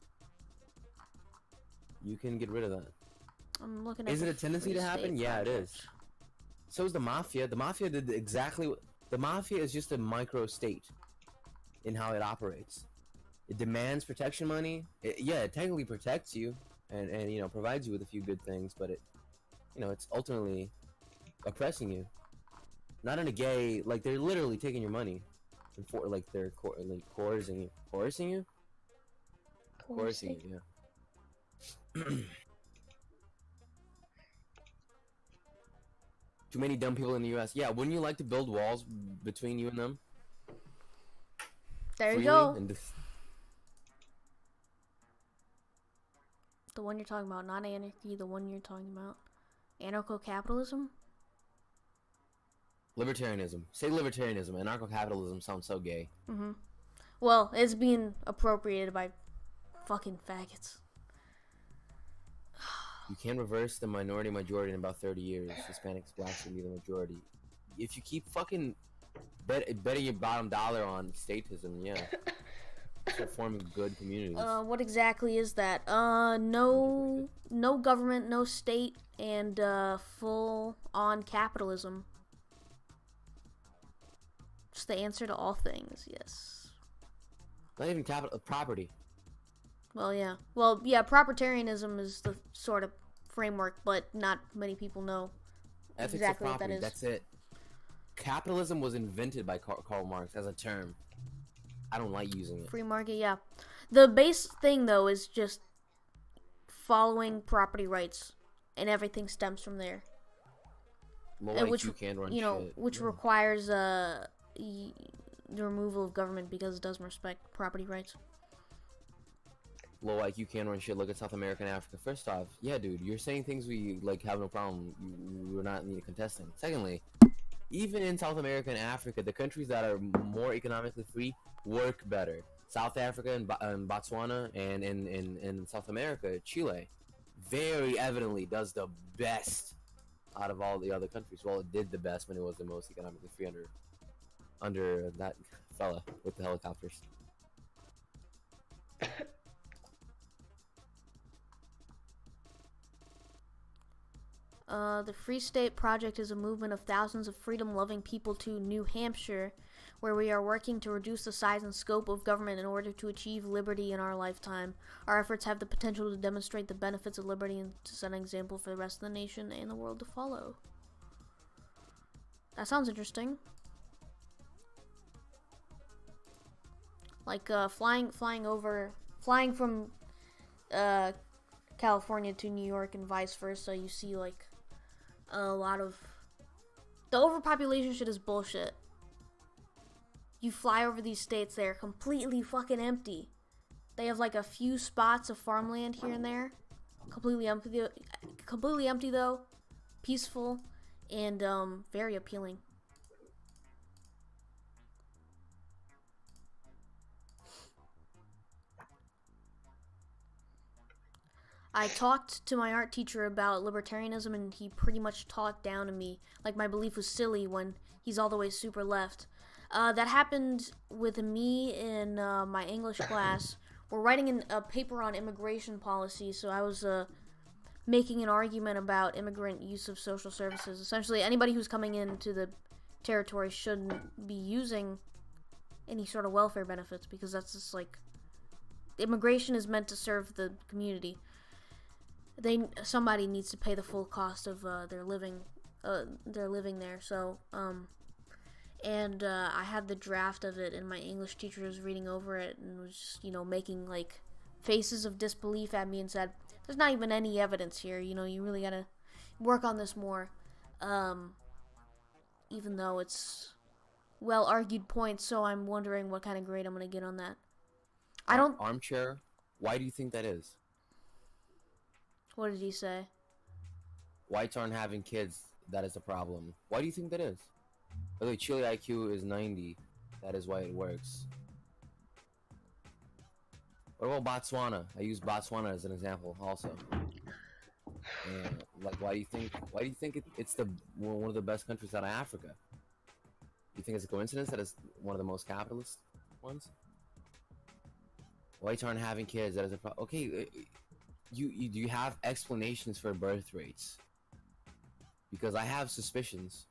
You can get rid of that. I'm looking at Is it a tendency to happen? Yeah, it is. So is the mafia. The mafia did exactly what... The mafia is just a micro state in how it operates. It demands protection money. It technically protects you and provides you with a few good things, but it's ultimately oppressing you. Not in a gay, like, they're literally taking your money and they're coercing you. Coercing you, yeah. Too many dumb people in the U.S. Yeah, wouldn't you like to build walls between you and them? There you go. The one you're talking about, not anarchy, the one you're talking about. Anarcho-capitalism? Libertarianism. Say libertarianism. Anarcho-capitalism sounds so gay. Mm-hmm. Well, it's being appropriated by fucking faggots. You can reverse the minority-majority in about 30 years. Hispanics, blacks will be the majority. If you keep fucking betting your bottom dollar on statism, yeah. Start forming good communities. What exactly is that? No government, no state, and full-on capitalism. Just the answer to all things, yes. Not even property. Well, yeah. Well, yeah, propertarianism is the sort of framework, but not many people know exactly what that is. That's it. Capitalism was invented by Karl Marx as a term. I don't like using it. Free market, yeah. The base thing, though, is just following property rights, and everything stems from there. Which requires the removal of government because it doesn't respect property rights. Low IQ can run shit. Look at South America and Africa. First off, yeah, dude, you're saying things we have no problem. We're not contesting. Secondly, even in South America and Africa, the countries that are more economically free work better. South Africa and Botswana, and in South America, Chile, very evidently does the best out of all the other countries. Well, it did the best when it was the most economically free under that fella with the helicopters. The Free State Project is a movement of thousands of freedom-loving people to New Hampshire, where we are working to reduce the size and scope of government in order to achieve liberty in our lifetime. Our efforts have the potential to demonstrate the benefits of liberty and to set an example for the rest of the nation and the world to follow. That sounds interesting. Like flying from California to New York and vice versa. You see like a lot of the overpopulation shit is bullshit. You fly over these states, they're completely fucking empty. They have like a few spots of farmland here and there, completely empty though, peaceful, and very appealing. I talked to my art teacher about libertarianism, and he pretty much talked down to me, like my belief was silly when he's all the way super left. That happened with me in my English class. We're writing a paper on immigration policy, so I was making an argument about immigrant use of social services. Essentially, anybody who's coming into the territory shouldn't be using any sort of welfare benefits because that's just like immigration is meant to serve the community. Somebody needs to pay the full cost of their living there. So and I had the draft of it, and my English teacher was reading over it and was just, making like faces of disbelief at me and said, "There's not even any evidence here. You really gotta work on this more." Even though it's well argued points, so I'm wondering what kind of grade I'm gonna get on that. I don't. Armchair. Why do you think that is? What did he say? Whites aren't having kids. That is a problem. Why do you think that is? By the way, Chile IQ is 90. That is why it works. What about Botswana? I use Botswana as an example also. And, why do you think it's one of the best countries out of Africa? You think it's a coincidence that it's one of the most capitalist ones? Whites aren't having kids. That is a problem. Okay, do you have explanations for birth rates? Because I have suspicions.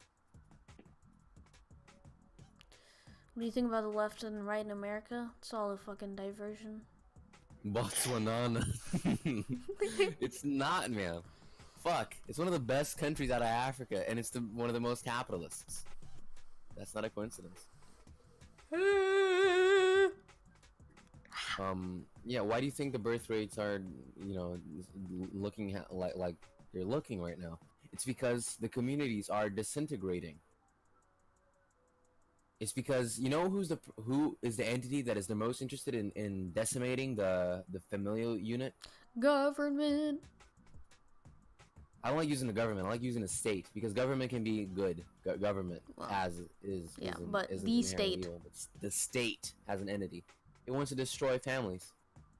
What do you think about the left and right in America? It's all a fucking diversion. Botswana. It's not, man. Fuck. It's one of the best countries out of Africa, and it's one of the most capitalists. That's not a coincidence. Yeah, why do you think the birth rates are, looking like they're looking right now? It's because the communities are disintegrating. It's because who is the entity that is the most interested in decimating the familial unit? Government. I don't like using the government. I like using the state because government can be good. Government but the state. Evil, but the state as an entity, it wants to destroy families.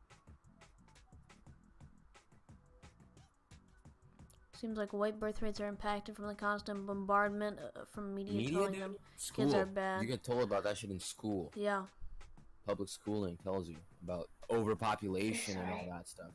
Seems like white birth rates are impacted from the constant bombardment from media telling them school. Kids are bad. You get told about that shit in school. Yeah. Public schooling tells you about overpopulation and all that stuff.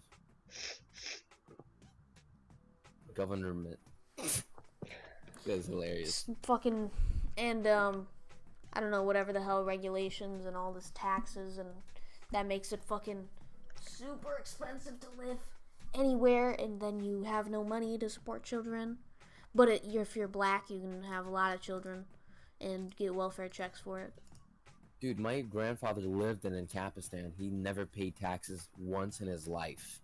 Government. That's hilarious. Fucking and I don't know, whatever the hell regulations and all this taxes, and that makes it fucking super expensive to live anywhere, and then you have no money to support children. But if you're black, you can have a lot of children and get welfare checks for it. Dude, my grandfather lived in Ancapistan. He never paid taxes once in his life.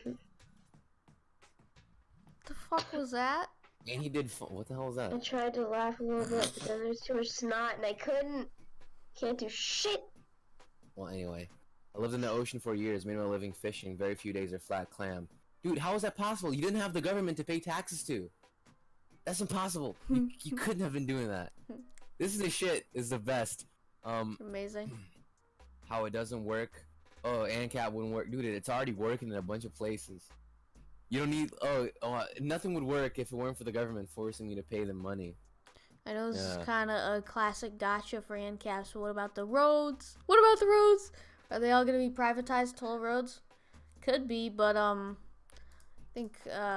The fuck was that? And he did. What the hell was that? I tried to laugh a little bit, but then there's too much snot, and I couldn't. Can't do shit. Well, anyway, I lived in the ocean for years, made my living fishing. Very few days are flat clam. Dude, how is that possible? You didn't have the government to pay taxes to. That's impossible. You couldn't have been doing that. This is the shit. Is the best. Amazing. How it doesn't work. Oh, ANCAP wouldn't work. Dude, it's already working in a bunch of places. You don't need. Nothing would work if it weren't for the government forcing you to pay them money. I know this is kind of a classic gotcha for ANCAP. So what about the roads? What about the roads? Are they all gonna be privatized toll roads? Could be, but I think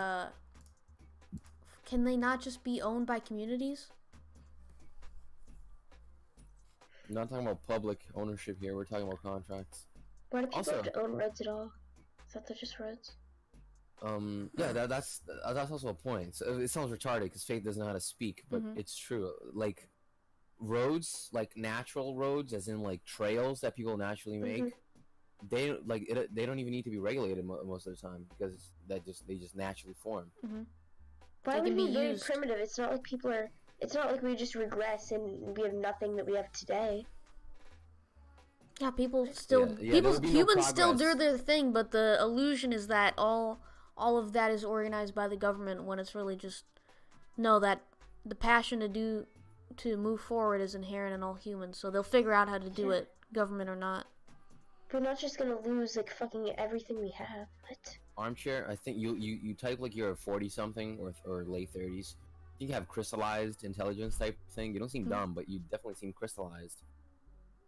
can they not just be owned by communities? I'm not talking about public ownership here. We're talking about contracts. Why do people have to own roads at all? I thought they're just roads. Yeah, that's also a point. So it sounds retarded because Faith doesn't know how to speak, but it's true. Like roads, like natural roads, as in like trails that people naturally make, they don't even need to be regulated most of the time because they just naturally form. Why would it be very primitive? It's not like people are. It's not like we just regress and we have nothing that we have today. Yeah, people still, humans still do their thing, but the illusion is that all of that is organized by the government when it's really just, no, that the passion to move forward is inherent in all humans, so they'll figure out how to do it, government or not. We're not just gonna lose, like, fucking everything we have. What? Armchair, I think you type like you're a 40-something or late 30s. You have crystallized intelligence type thing. You don't seem dumb, but you definitely seem crystallized.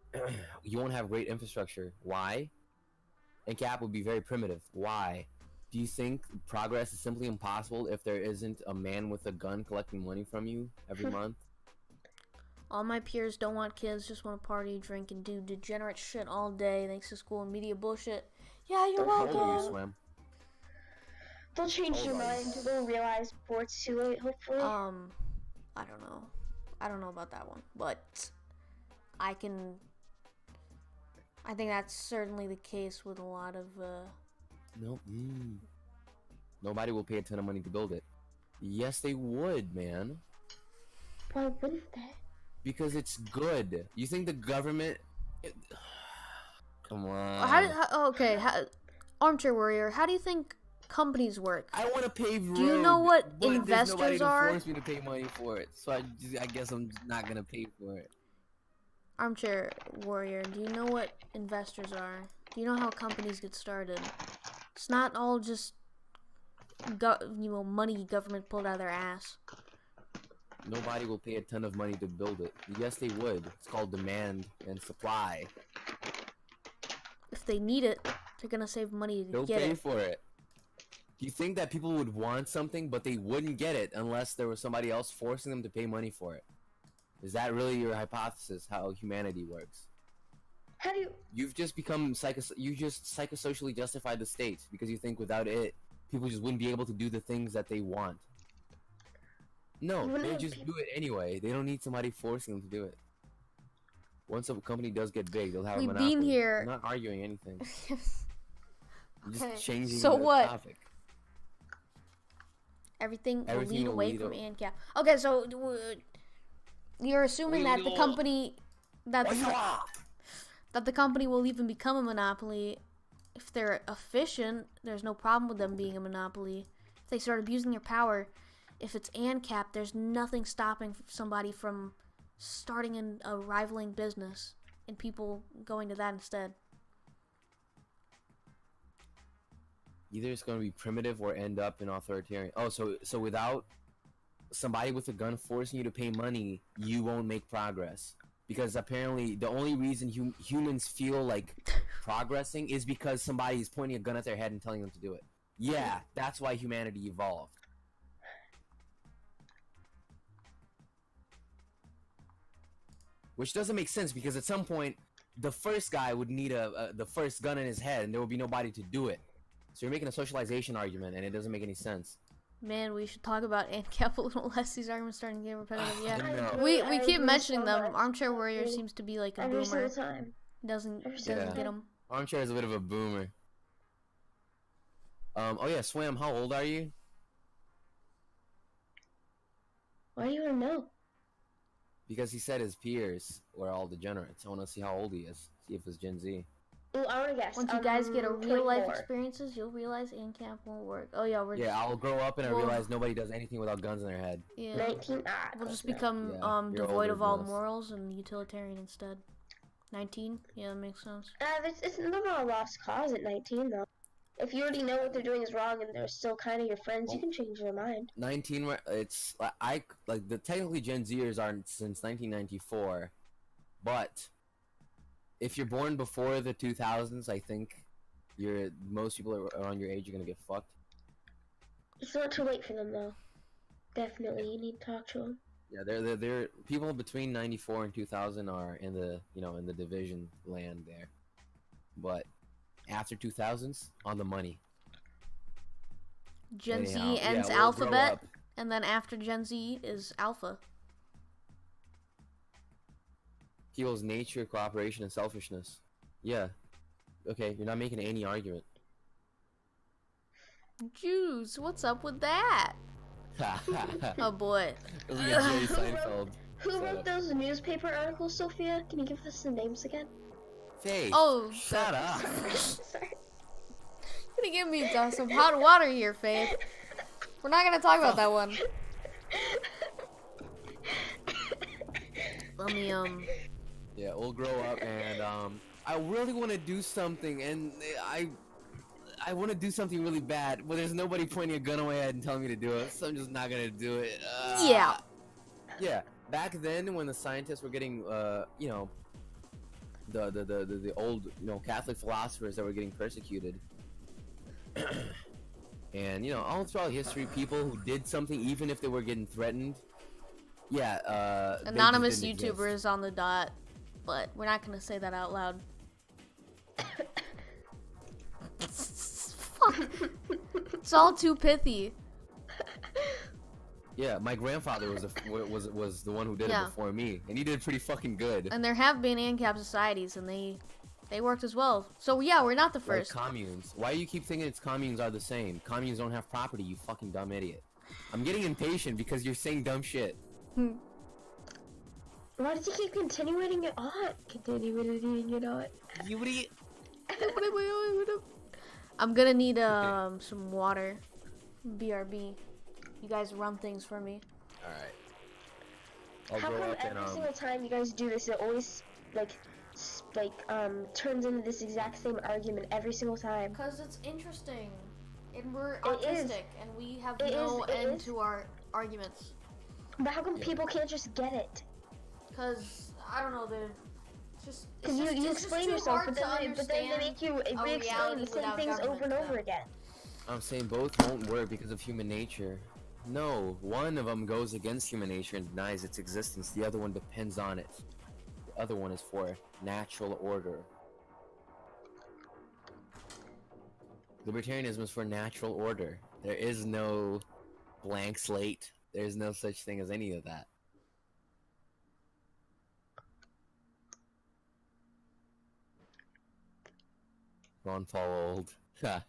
you won't have great infrastructure. Why? NCAP would be very primitive. Why? Do you think progress is simply impossible if there isn't a man with a gun collecting money from you every month? All my peers don't want kids, just want to party, drink, and do degenerate shit all day thanks to school and media bullshit. Yeah, you're How old are you, welcome. Swim? They'll change their mind. They'll realize before it's too late, hopefully. I don't know. I don't know about that one, but I think that's certainly the case with a lot of, No. Nobody will pay a ton of money to build it. Yes, they would, man. Why wouldn't they? Because it's good. You think the government... Come on. Armchair Warrior, how do you think companies work? I want to pave road. Do you know what but investors there's nobody to are? force me to pay money for it, so I guess I'm just not gonna pay for it. Armchair Warrior, do you know what investors are? Do you know how companies get started? It's not all just money government pulled out of their ass. Nobody will pay a ton of money to build it. Yes, they would. It's called demand and supply. If they need it, they're gonna save money to They'll get pay it. for it. Do you think that people would want something, but they wouldn't get it unless there was somebody else forcing them to pay money for it? Is that really your hypothesis, how humanity works? How do you... You've just become psychosocially justified the state because you think without it, people just wouldn't be able to do the things that they want. No, they just do it anyway. They don't need somebody forcing them to do it. Once a company does get big, they'll have a monopoly. We've been here. I'm not arguing anything. I'm just changing so the what? topic. Everything will lead away from ANCAP. Okay, so you're assuming that the company that the company will even become a monopoly if they're efficient. There's no problem with them being a monopoly. If they start abusing their power, if it's ANCAP, there's nothing stopping somebody from starting a rivaling business and people going to that instead. Either it's going to be primitive or end up in authoritarian. Oh, so without somebody with a gun forcing you to pay money, you won't make progress. Because apparently the only reason humans feel like progressing is because somebody is pointing a gun at their head and telling them to do it. Yeah, that's why humanity evolved. Which doesn't make sense because at some point, the first guy would need the first gun in his head and there would be nobody to do it. So you're making a socialization argument, and it doesn't make any sense. Man, we should talk about ANCAP a little less. These arguments starting to get repetitive. Yeah, No. we keep mentioning them. Armchair Warrior seems to be like a every boomer. single time. Doesn't get them. Armchair is a bit of a boomer. Oh yeah, Swam, how old are you? Why do you want to know? Because he said his peers were all degenerates. I want to see how old he is. See if it's Gen Z. Ooh, I want to guess. Once you guys get a real life 24. experiences, you'll realize ANCAP won't work. Oh yeah, I'll grow up and I realize nobody does anything without guns in their head. Yeah. 19. We'll just become you're devoid older of all than us. morals and utilitarian instead. 19? Yeah, that makes sense. It's not a lost cause at 19 though. If you already know what they're doing is wrong and they're still kind of your friends, you can change their mind. 19. It's technically Gen Zers aren't since 1994, but if you're born before the 2000s, I think most people around your age are gonna get fucked. It's not too late for them though. Definitely, you need to talk to them. Yeah, they're people between 94 and 2000 are in the in the division land there, but after 2000s, on the money. Gen Anyhow, Z ends we'll alphabet, and then after Gen Z is alpha. People's nature, cooperation, and selfishness. Yeah. Okay, you're not making any argument. Jews, what's up with that? Oh boy. It was like a Jerry Seinfeld. Who wrote those newspaper articles, Sophia? Can you give us the names again? Faith. Oh, shut up. Sorry. You're gonna give me some hot water here, Faith. We're not gonna talk about that one. Let me Yeah, we'll grow up and I really want to do something and I want to do something really bad, but there's nobody pointing a gun at my head and telling me to do it, so I'm just not gonna do it. Yeah. Yeah. Back then, when the scientists were getting, the old Catholic philosophers that were getting persecuted. And all throughout history, people who did something, even if they were getting threatened, Anonymous they just didn't YouTuber exist. is on the dot, but we're not gonna say that out loud. Fuck. It's all too pithy. Yeah, my grandfather was the one who did it before me, and he did pretty fucking good. And there have been ANCAP societies, and they worked as well. So yeah, we're not the first. Like communes. Why do you keep thinking communes are the same? Communes don't have property, you fucking dumb idiot. I'm getting impatient because you're saying dumb shit. Why did you keep continuing it on? Continuing it on. I'm gonna need some water. BRB. You guys run things for me. Alright. I'll How grow come up and every single time you guys do this, it always turns into this exact same argument every single time? Cause it's interesting, and we're autistic, and we have no end to our arguments. But how come people can't just get it? Cause I don't know, they're just because you explain yourself, but then they make you re-explain the same things over and over again. I'm saying both won't work because of human nature. No, one of them goes against human nature and denies its existence. The other one depends on it. The other one is for natural order. Libertarianism is for natural order. There is no blank slate. There's no such thing as any of that. Ron Paul old. Ha.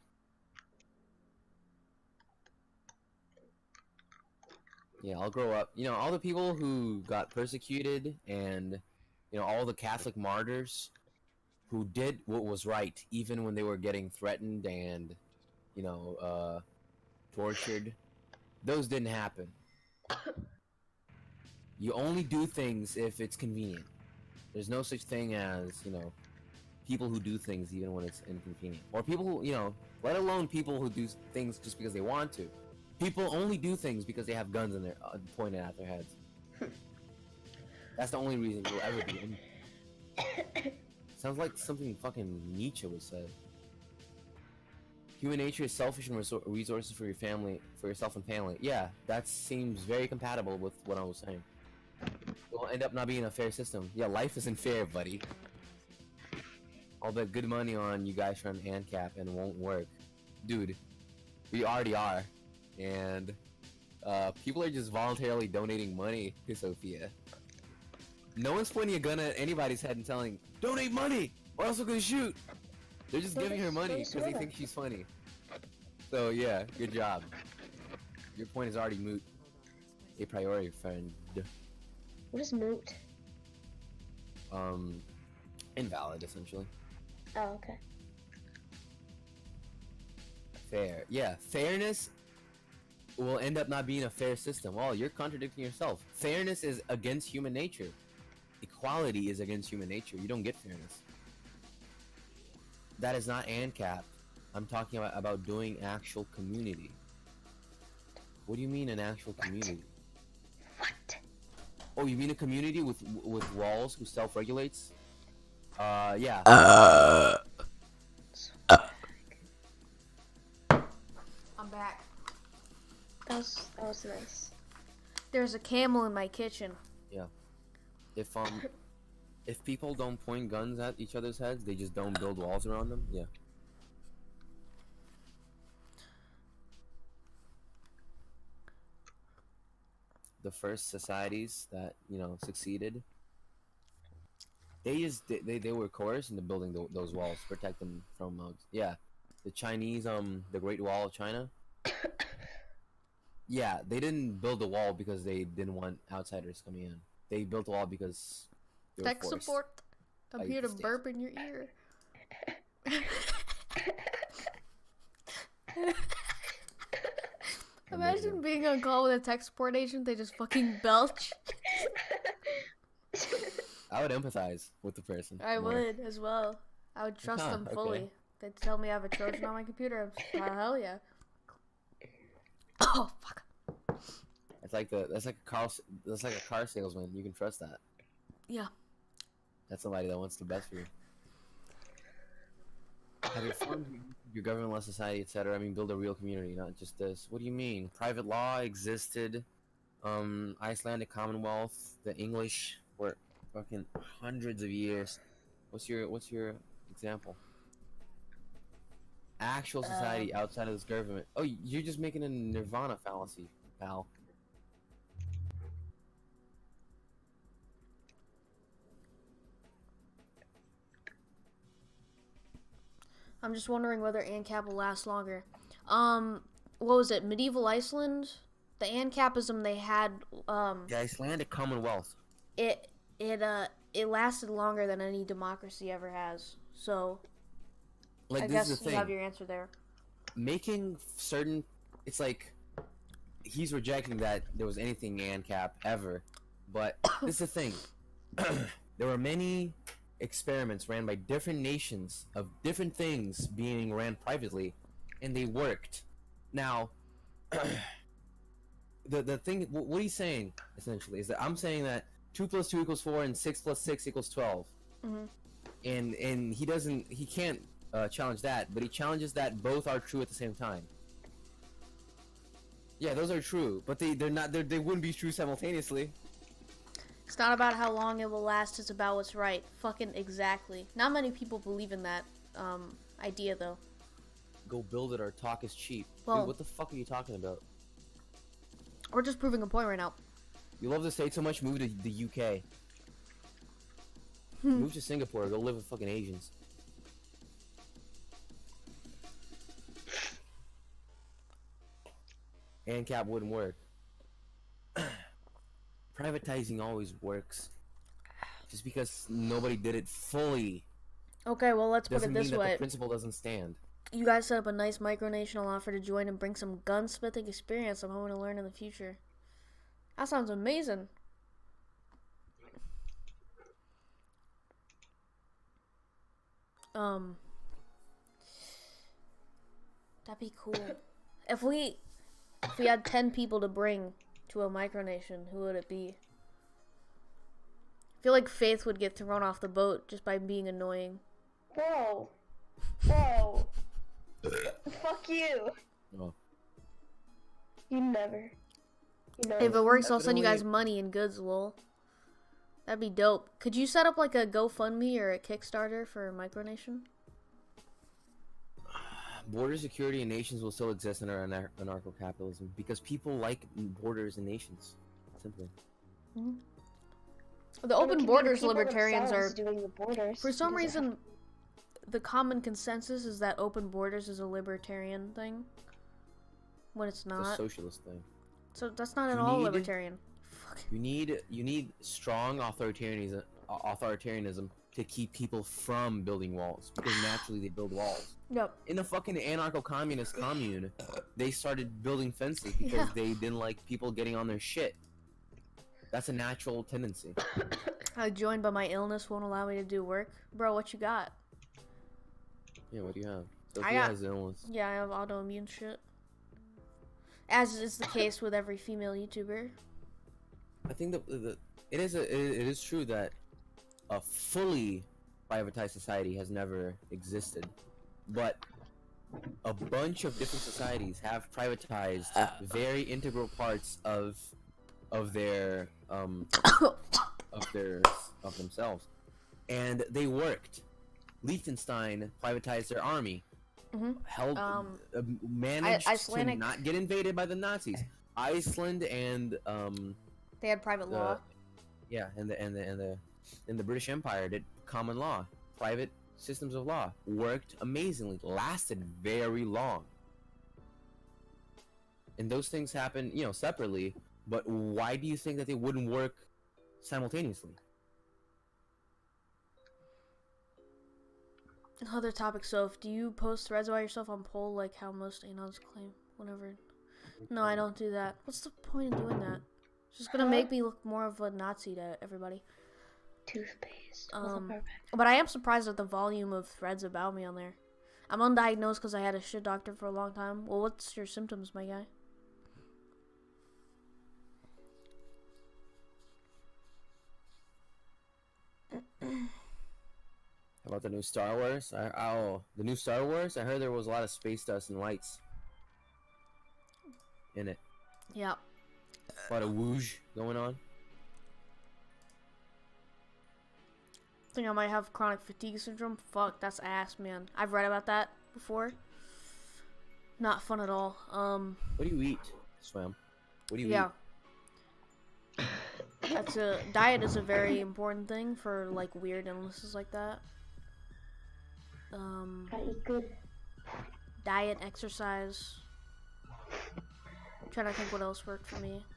Yeah, I'll grow up. All the people who got persecuted and, all the Catholic martyrs who did what was right, even when they were getting threatened and, tortured, those didn't happen. You only do things if it's convenient. There's no such thing as, people who do things even when it's inconvenient. Or people who, let alone people who do things just because they want to. People only do things because they have guns in their pointed at their heads. That's the only reason you'll ever do it. Sounds like something fucking Nietzsche would say. Human nature is selfish and resources for your family, for yourself and family. Yeah, that seems very compatible with what I was saying. It'll end up not being a fair system. Yeah, life isn't fair, buddy. I'll bet good money on you guys run ANCAP and it won't work. Dude, we already are. And people are just voluntarily donating money to Sophia. No one's pointing a gun at anybody's head and telling, donate money or else we're gonna shoot. They're just giving her money because they think she's funny. So yeah, good job. Your point is already moot. A priori, friend. What is moot? Invalid, essentially. Oh, okay. Fair. Yeah, fairness will end up not being a fair system. Well, you're contradicting yourself. Fairness is against human nature. Equality is against human nature. You don't get fairness. That is not ANCAP. I'm talking about doing actual community. What do you mean an actual community? What? Oh, you mean a community with walls who self-regulates? Yeah. I'm back. That was nice. There's a camel in my kitchen. Yeah. If people don't point guns at each other's heads, they just don't build walls around them. Yeah. The first societies that succeeded, they were coerced into building those walls to protect them from mugs. Yeah, the Chinese, the Great Wall of China. Yeah, they didn't build the wall because they didn't want outsiders coming in. They built the wall because they were Tech forced support. I'm by here the to state. burp in your ear. Imagine being on call with a tech support agent, they just fucking belch. I would empathize with the person. I more. would as well. I would trust them okay. fully. They'd tell me I have a Trojan on my computer. Hell yeah. Oh fuck. That's like a car salesman. You can trust that. Yeah. That's somebody that wants the best for you. Have you formed your government-less society, etc.? I mean, build a real community, not just this. What do you mean? Private law existed. Icelandic Commonwealth, the English were fucking hundreds of years. What's your example? Actual society outside of this government. Oh, you're just making a nirvana fallacy, pal. I'm just wondering whether ANCAP will last longer. What was it? Medieval Iceland? The ANCAPism they had, The Icelandic Commonwealth. It lasted longer than any democracy ever has. So, Like, I this guess is the thing. you have your answer there. Making certain, it's like he's rejecting that there was anything ANCAP ever, but this is the thing. There were many experiments ran by different nations of different things being ran privately, and they worked. Now, the thing, what he's saying essentially is that I'm saying that 2 + 2 = 4 and 6 + 6 = 12, and he can't challenge that, but he challenges that both are true at the same time. Yeah, those are true, but they wouldn't be true simultaneously. It's not about how long it will last, it's about what's right. Fucking exactly. Not many people believe in that idea, though. Go build it or talk is cheap. Well, dude, what the fuck are you talking about? We're just proving a point right now. You love the state so much, move to the UK. Move to Singapore, go live with fucking Asians. ANCAP wouldn't work. Privatizing always works. Just because nobody did it fully Okay, well, let's put doesn't it mean this that way. the principle doesn't stand. You guys set up a nice micronation. I'll offer to join and bring some gunsmithing experience I'm hoping to learn in the future. That sounds amazing. That'd be cool. If we had 10 people to bring to a micronation, who would it be? I feel like Faith would get thrown off the boat just by being annoying. Whoa. Fuck you. Oh. You never. You know. If it works, I'll send you guys Definitely. money and goods, lol. That'd be dope. Could you set up like a GoFundMe or a Kickstarter for Micronation? Border security and nations will still exist in our anarcho-capitalism because people like borders and nations. Simply. The open borders People libertarians are, themselves doing the borders. for some Doesn't reason, the common consensus is that open borders is a libertarian thing, when it's It's a not. socialist thing. So that's not at You all need- libertarian. Fuck. You need strong authoritarianism to keep people from building walls because naturally they build walls. Yep. In the fucking anarcho-communist commune, they started building fences because Yeah. they didn't like people getting on their shit. That's a natural tendency. I joined, but my illness won't allow me to do work. Bro, what you got? Yeah, what do you have? I Sophia got- has illness. Yeah, I have autoimmune shit. As is the case with every female YouTuber. I think it is true that a fully privatized society has never existed, but a bunch of different societies have privatized very integral parts of their of themselves, and they worked. Liechtenstein privatized their army, managed Icelandic- to not get invaded by the Nazis. Iceland and They had private law. yeah, and the British Empire did common law, private systems of law, worked amazingly, lasted very long. And those things happen, separately. But why do you think that they wouldn't work simultaneously? Other topic, Soph. Do you post threads about yourself on poll like how most anons claim? Whenever. No, I don't do that. What's the point of doing that? It's just gonna make me look more of a Nazi to everybody. Toothpaste. But I am surprised at the volume of threads about me on there. I'm undiagnosed because I had a shit doctor for a long time. Well, what's your symptoms, my guy? About the new Star Wars? The new Star Wars? I heard there was a lot of space dust and lights in it. Yeah. A lot of whoosh going on. I think I might have chronic fatigue syndrome. Fuck, that's ass, man. I've read about that before. Not fun at all. What do you eat, Swam? What do you yeah. eat? Diet is a very important thing for like weird illnesses like that. I eat good. Diet, exercise. I'm trying to think what else worked for me.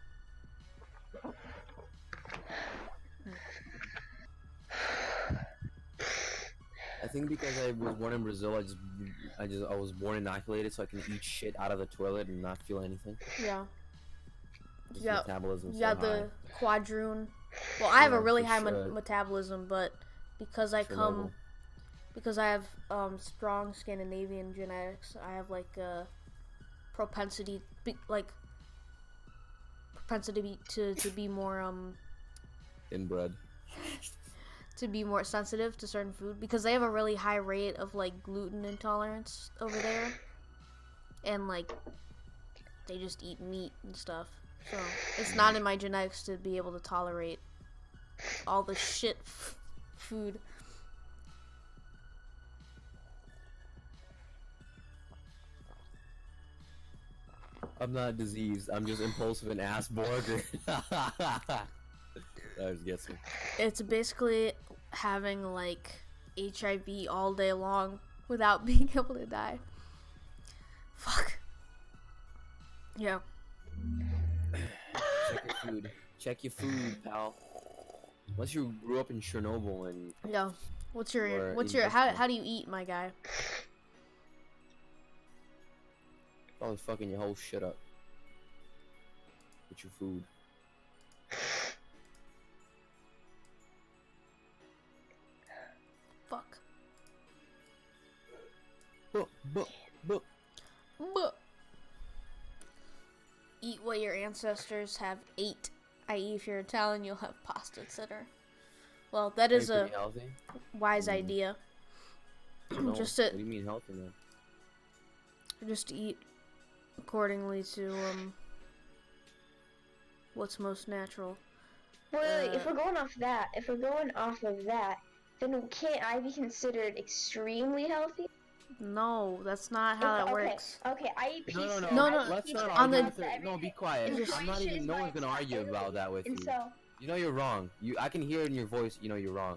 I think because I was born in Brazil, I was born inoculated, so I can eat shit out of the toilet and not feel anything. Yeah. Just Yeah. metabolism. You got the quadroon. Well, I have a really high sure. metabolism, but because I Chernobyl. because I have strong Scandinavian genetics, I have like a propensity to be more Inbred. to be more sensitive to certain food because they have a really high rate of like gluten intolerance over there, and like they just eat meat and stuff. So it's not in my genetics to be able to tolerate all the shit food. I'm not diseased. I'm just impulsive and ass bored. That just gets me. It's basically having like HIV all day long without being able to die. Fuck. Yeah. Check your food. Check your food, pal. Unless you grew up in Chernobyl and Yeah. What's your Or how do you eat, my guy? probably fucking your whole shit up with your food. Fuck. But. Eat what your ancestors have ate. I.e., if you're Italian, you'll have pasta at dinner. Well, that is a Pretty healthy? wise idea. No. Just to What do you mean healthy, man? just to eat accordingly to what's most natural. Wait, if we're going off of that, then can't I be considered extremely healthy? No, that's not how that Okay, works. Okay, I eat pizza. No, I eat Let's pizza not on the- argue with it. No, be quiet. Just- I'm not even. No one's gonna argue about that with you. And so, You know you're wrong. I can hear it in your voice. You know you're wrong.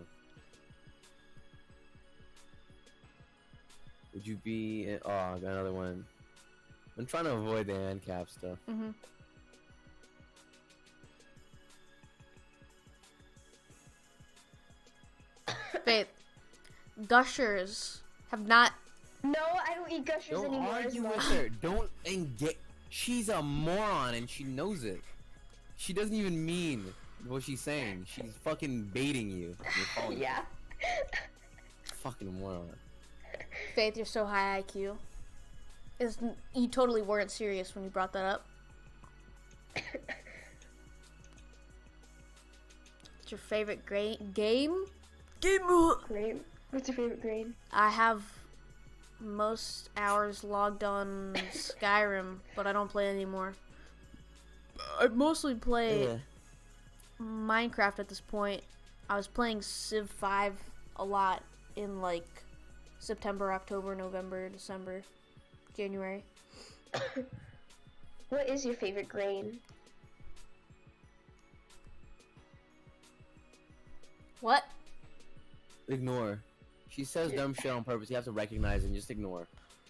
Would you be? Oh, I got another one. I'm trying to avoid the ANCAP stuff. Mm-hmm. Faith, Gushers have not. no, I don't eat Gushers Don't anymore. argue as with well. her. Don't engage. She's a moron and she knows it. She doesn't even mean what she's saying. She's fucking baiting you. You're falling. Yeah. Fucking moron. Faith, you're so high IQ. You totally weren't serious when you brought that up. What's your favorite game? Game? Great. What's your favorite grade? I have most hours logged on Skyrim, but I don't play anymore. I mostly play Yeah. Minecraft at this point. I was playing Civ 5 a lot in like September, October, November, December, January. What is your favorite grain? What? Ignore. She says dumb shit on purpose. You have to recognize and just ignore.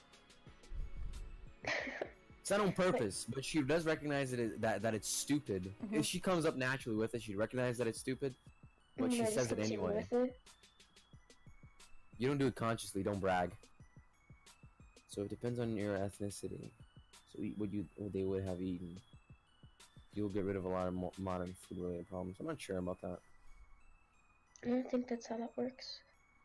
It's not on purpose, but she does recognize that it's stupid. Mhm. If she comes up naturally with it, she'd recognize that it's stupid. But she I just says it continue anyway. with it. You don't do it consciously. Don't brag. So it depends on your ethnicity. So eat what they would have eaten. You'll get rid of a lot of modern food-related problems. I'm not sure about that. I don't think that's how that works.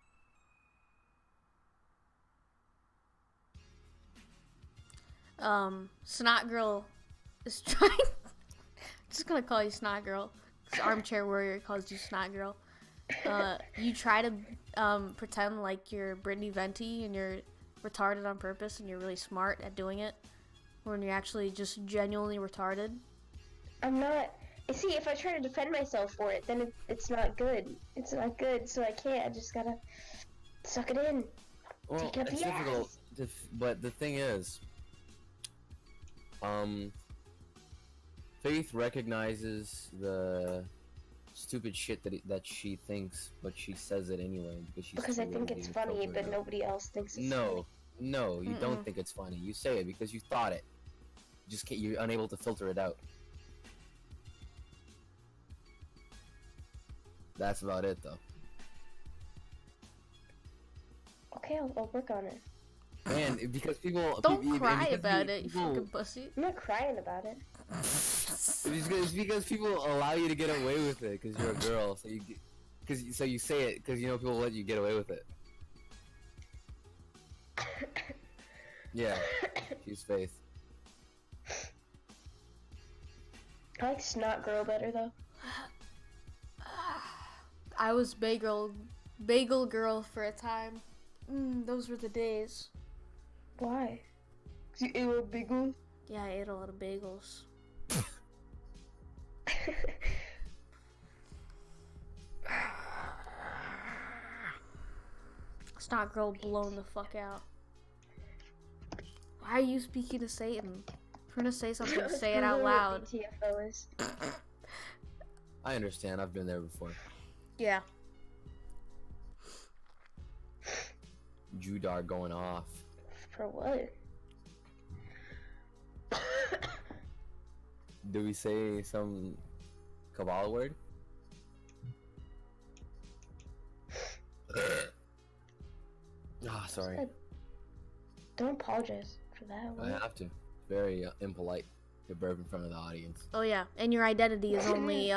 Snot Girl is trying. Just gonna call you Snot Girl. 'Cause Armchair Warrior calls you Snot Girl. You try to pretend like you're Brittany Venti and you're retarded on purpose and you're really smart at doing it when you're actually just genuinely retarded? I'm not. See, if I try to defend myself for it, then it's not good. It's not good, so I can't. I just gotta suck it in. Well, Take it up it's the difficult, ass. but the thing is, Faith recognizes the stupid shit that she thinks, but she says it anyway because I think it's funny, but nobody else thinks it's funny. No, you don't think it's funny. You say it because you thought it. Just can't, you're unable to filter it out. That's about it, though. Okay, I'll work on it. Man, because people don't cry about it, you fucking pussy. I'm not crying about it. It's because people allow you to get away with it because you're a girl, so you say it because you know people let you get away with it. Yeah, she's Faith. I like Snot Girl better though. I was bagel girl for a time. Those were the days. Why? 'Cause you ate a lot of bagels? Yeah, I ate a lot of bagels. Snot girl blown the fuck out. Why are you speaking to Satan? If you're gonna say something, say it out loud. BTFO is. I understand. I've been there before. Yeah. Judar going off. For what? Do we say some Kabbalah word? Sorry. Don't apologize for that. I have to. Very impolite to burp in front of the audience. Oh yeah, and your identity is only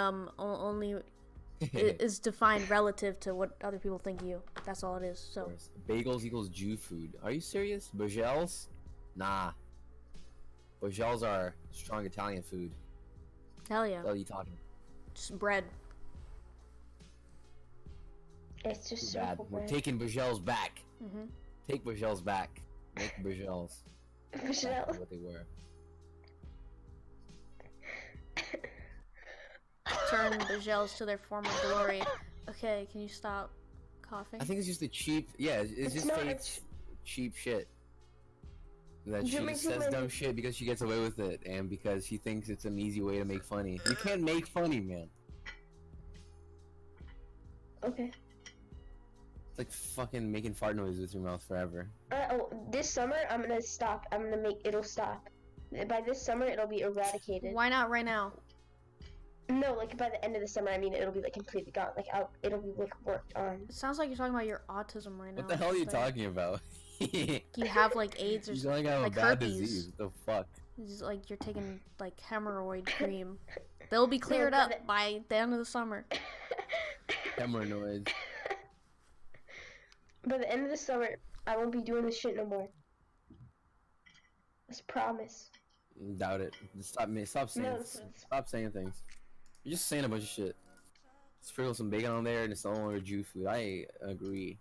is defined relative to what other people think of you. That's all it is. So bagels equals Jew food. Are you serious? Bagels? Nah. Bagels are strong Italian food. Hell yeah. What are you talking? Just bread. It's just too bad. We're taking bagels back. Mm-hmm. Take bagels back. Make bagels. Bagels. What they were. Turn bagels to their former glory. Okay, can you stop coughing? I think it's just a cheap. Yeah, it's just Faith's cheap shit. That she just says dumb shit because she gets away with it, and because she thinks it's an easy way to make funny. You can't make funny, man. Okay. It's like fucking making fart noises with your mouth forever. This summer I'm gonna stop. I'm gonna make it'll stop. By this summer it'll be eradicated. Why not right now? No, like by the end of the summer, I mean it'll be like completely gone. Like it'll be like worked on. It sounds like you're talking about your autism right now. What the hell are you talking about? You have like AIDS or something. You have like a bad disease. What the fuck? It's like you're taking like hemorrhoid cream. They'll be cleared up by the end of the summer. Hemorrhoids. By the end of the summer, I won't be doing this shit no more. Let's promise. Doubt it. Stop saying things. You're just saying a bunch of shit. Sprinkle some bacon on there and it's no longer Jew food. I agree.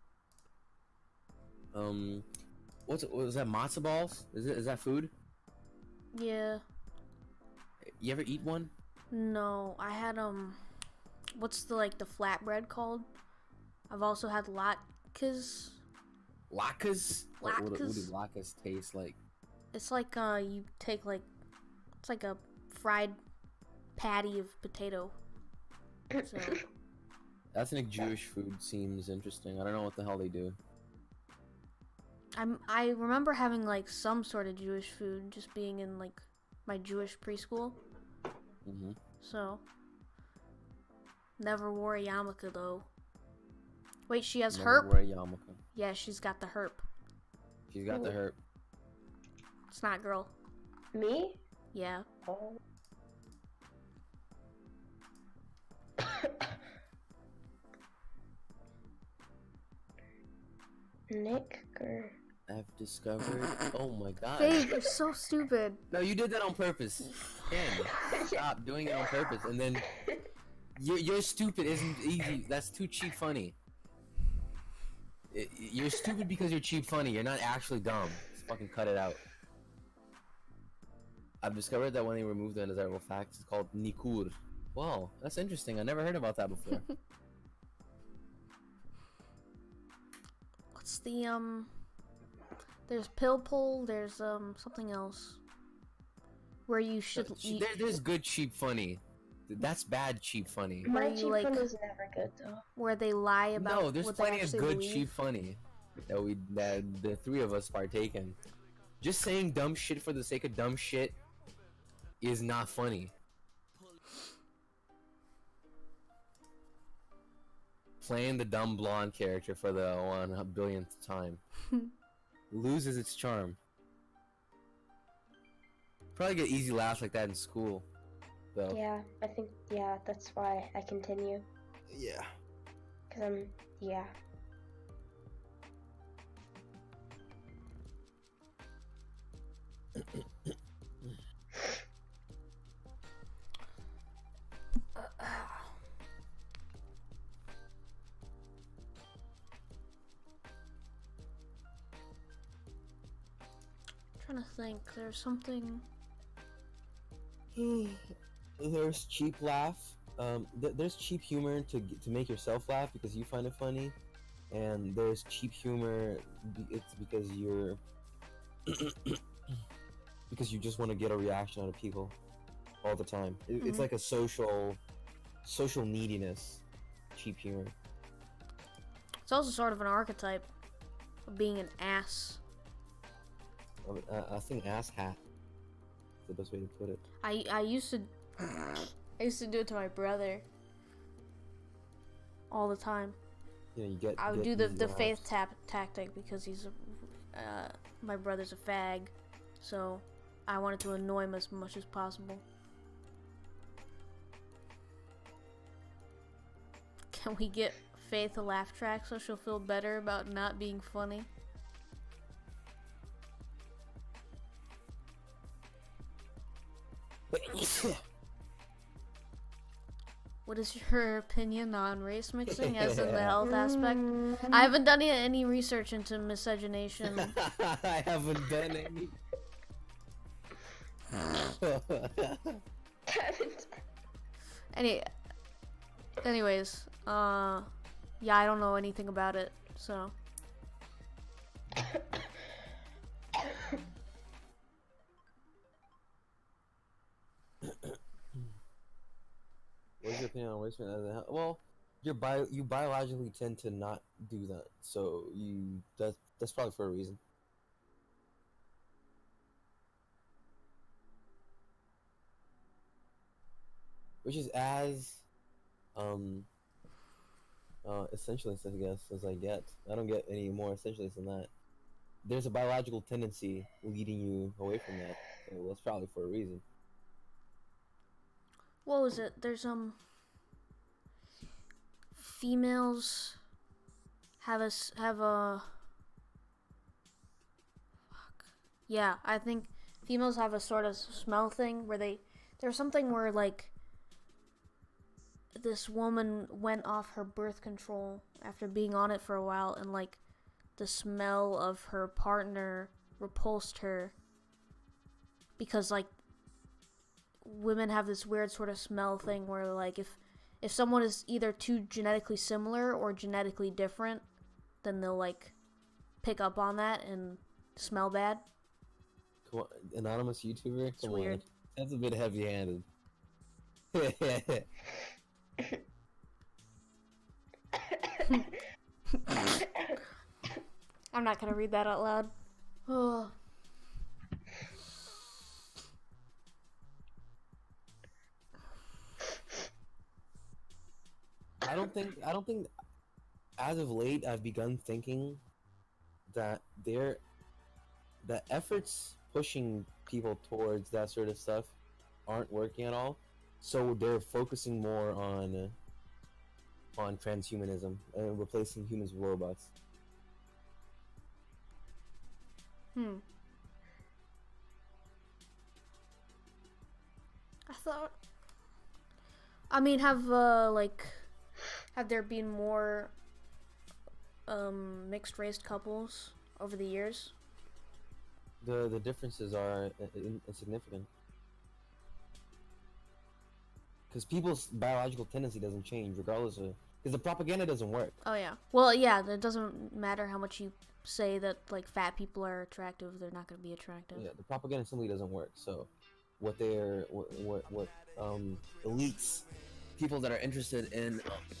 What was that? Matzo balls? Is that food? Yeah. You ever eat one? No, I had what's the flatbread called? I've also had latkes. Latkes? What do Latkes? latkes taste like? It's like you take it's like a fried patty of potato. So. Ethnic Jewish food seems interesting. I don't know what the hell they do. I remember having like some sort of Jewish food just being in like my Jewish preschool. Mm-hmm. So never wore a yarmulke though. Wait, she has herp? Wear a yarmulke. Yeah, she's got the herp. She's got the herp. It's not girl. Me? Yeah. Oh. Nick Gurr. I've discovered. Oh my god. Babe, you're so stupid. No, you did that on purpose. Ken, stop doing it on purpose. And then you're stupid isn't easy. That's too cheap funny. You're stupid because you're cheap funny. You're not actually dumb. Just fucking cut it out. I've discovered that when they remove the undesirable facts, it's called nikur. Wow, that's interesting. I never heard about that before. What's the There's pill pull. There's something else. Where you should. There's good cheap funny. That's bad cheap funny. My cheap funny is never good though. Where they lie about. No, there's what plenty they of actually good believe. cheap funny that the three of us partake in. Just saying dumb shit for the sake of dumb shit is not funny. Playing the dumb blonde character for the 1 billionth time loses its charm. Probably get easy laughs like that in school, though. Yeah, I think, yeah, that's why I continue. Yeah. Cause I'm, yeah. Trying to think. There's something. There's cheap laugh. There's cheap humor to make yourself laugh because you find it funny, and there's cheap humor. It's because you're because you just want to get a reaction out of people all the time. It's like a social neediness. Cheap humor. It's also sort of an archetype of being an ass. I think ass hat is the best way to put it. I used to do it to my brother all the time. You know, I would do the faith tactic because he's my brother's a fag, so I wanted to annoy him as much as possible. Can we get Faith a laugh track so she'll feel better about not being funny? What is your opinion on race mixing as in the health aspect? I haven't done any research into miscegenation. I haven't done any. Anyways, yeah, I don't know anything about it, so. What's your opinion on waste management? Well, you biologically tend to not do that, so that's probably for a reason. Which is as essentialist, I guess, as I get. I don't get any more essentialist than that. There's a biological tendency leading you away from that, so that's probably for a reason. What was it? There's females have a fuck. Yeah, I think females have a sort of smell thing where there's something where like this woman went off her birth control after being on it for a while, and like the smell of her partner repulsed her because like women have this weird sort of smell thing where like if someone is either too genetically similar or genetically different, then they'll like pick up on that and smell bad. Come on, anonymous YouTuber? It's weird. That's a bit heavy-handed. I'm not gonna read that out loud. Oh. I don't think as of late I've begun thinking that the efforts pushing people towards that sort of stuff aren't working at all. So they're focusing more on transhumanism and replacing humans with robots. I mean, have there been more mixed race couples over the years? The differences are insignificant. Because people's biological tendency doesn't change regardless of... Because the propaganda doesn't work. Oh, yeah. Well, yeah, it doesn't matter how much you say that, like, fat people are attractive, they're not going to be attractive. Yeah, the propaganda simply doesn't work. So, what elites, people that are interested in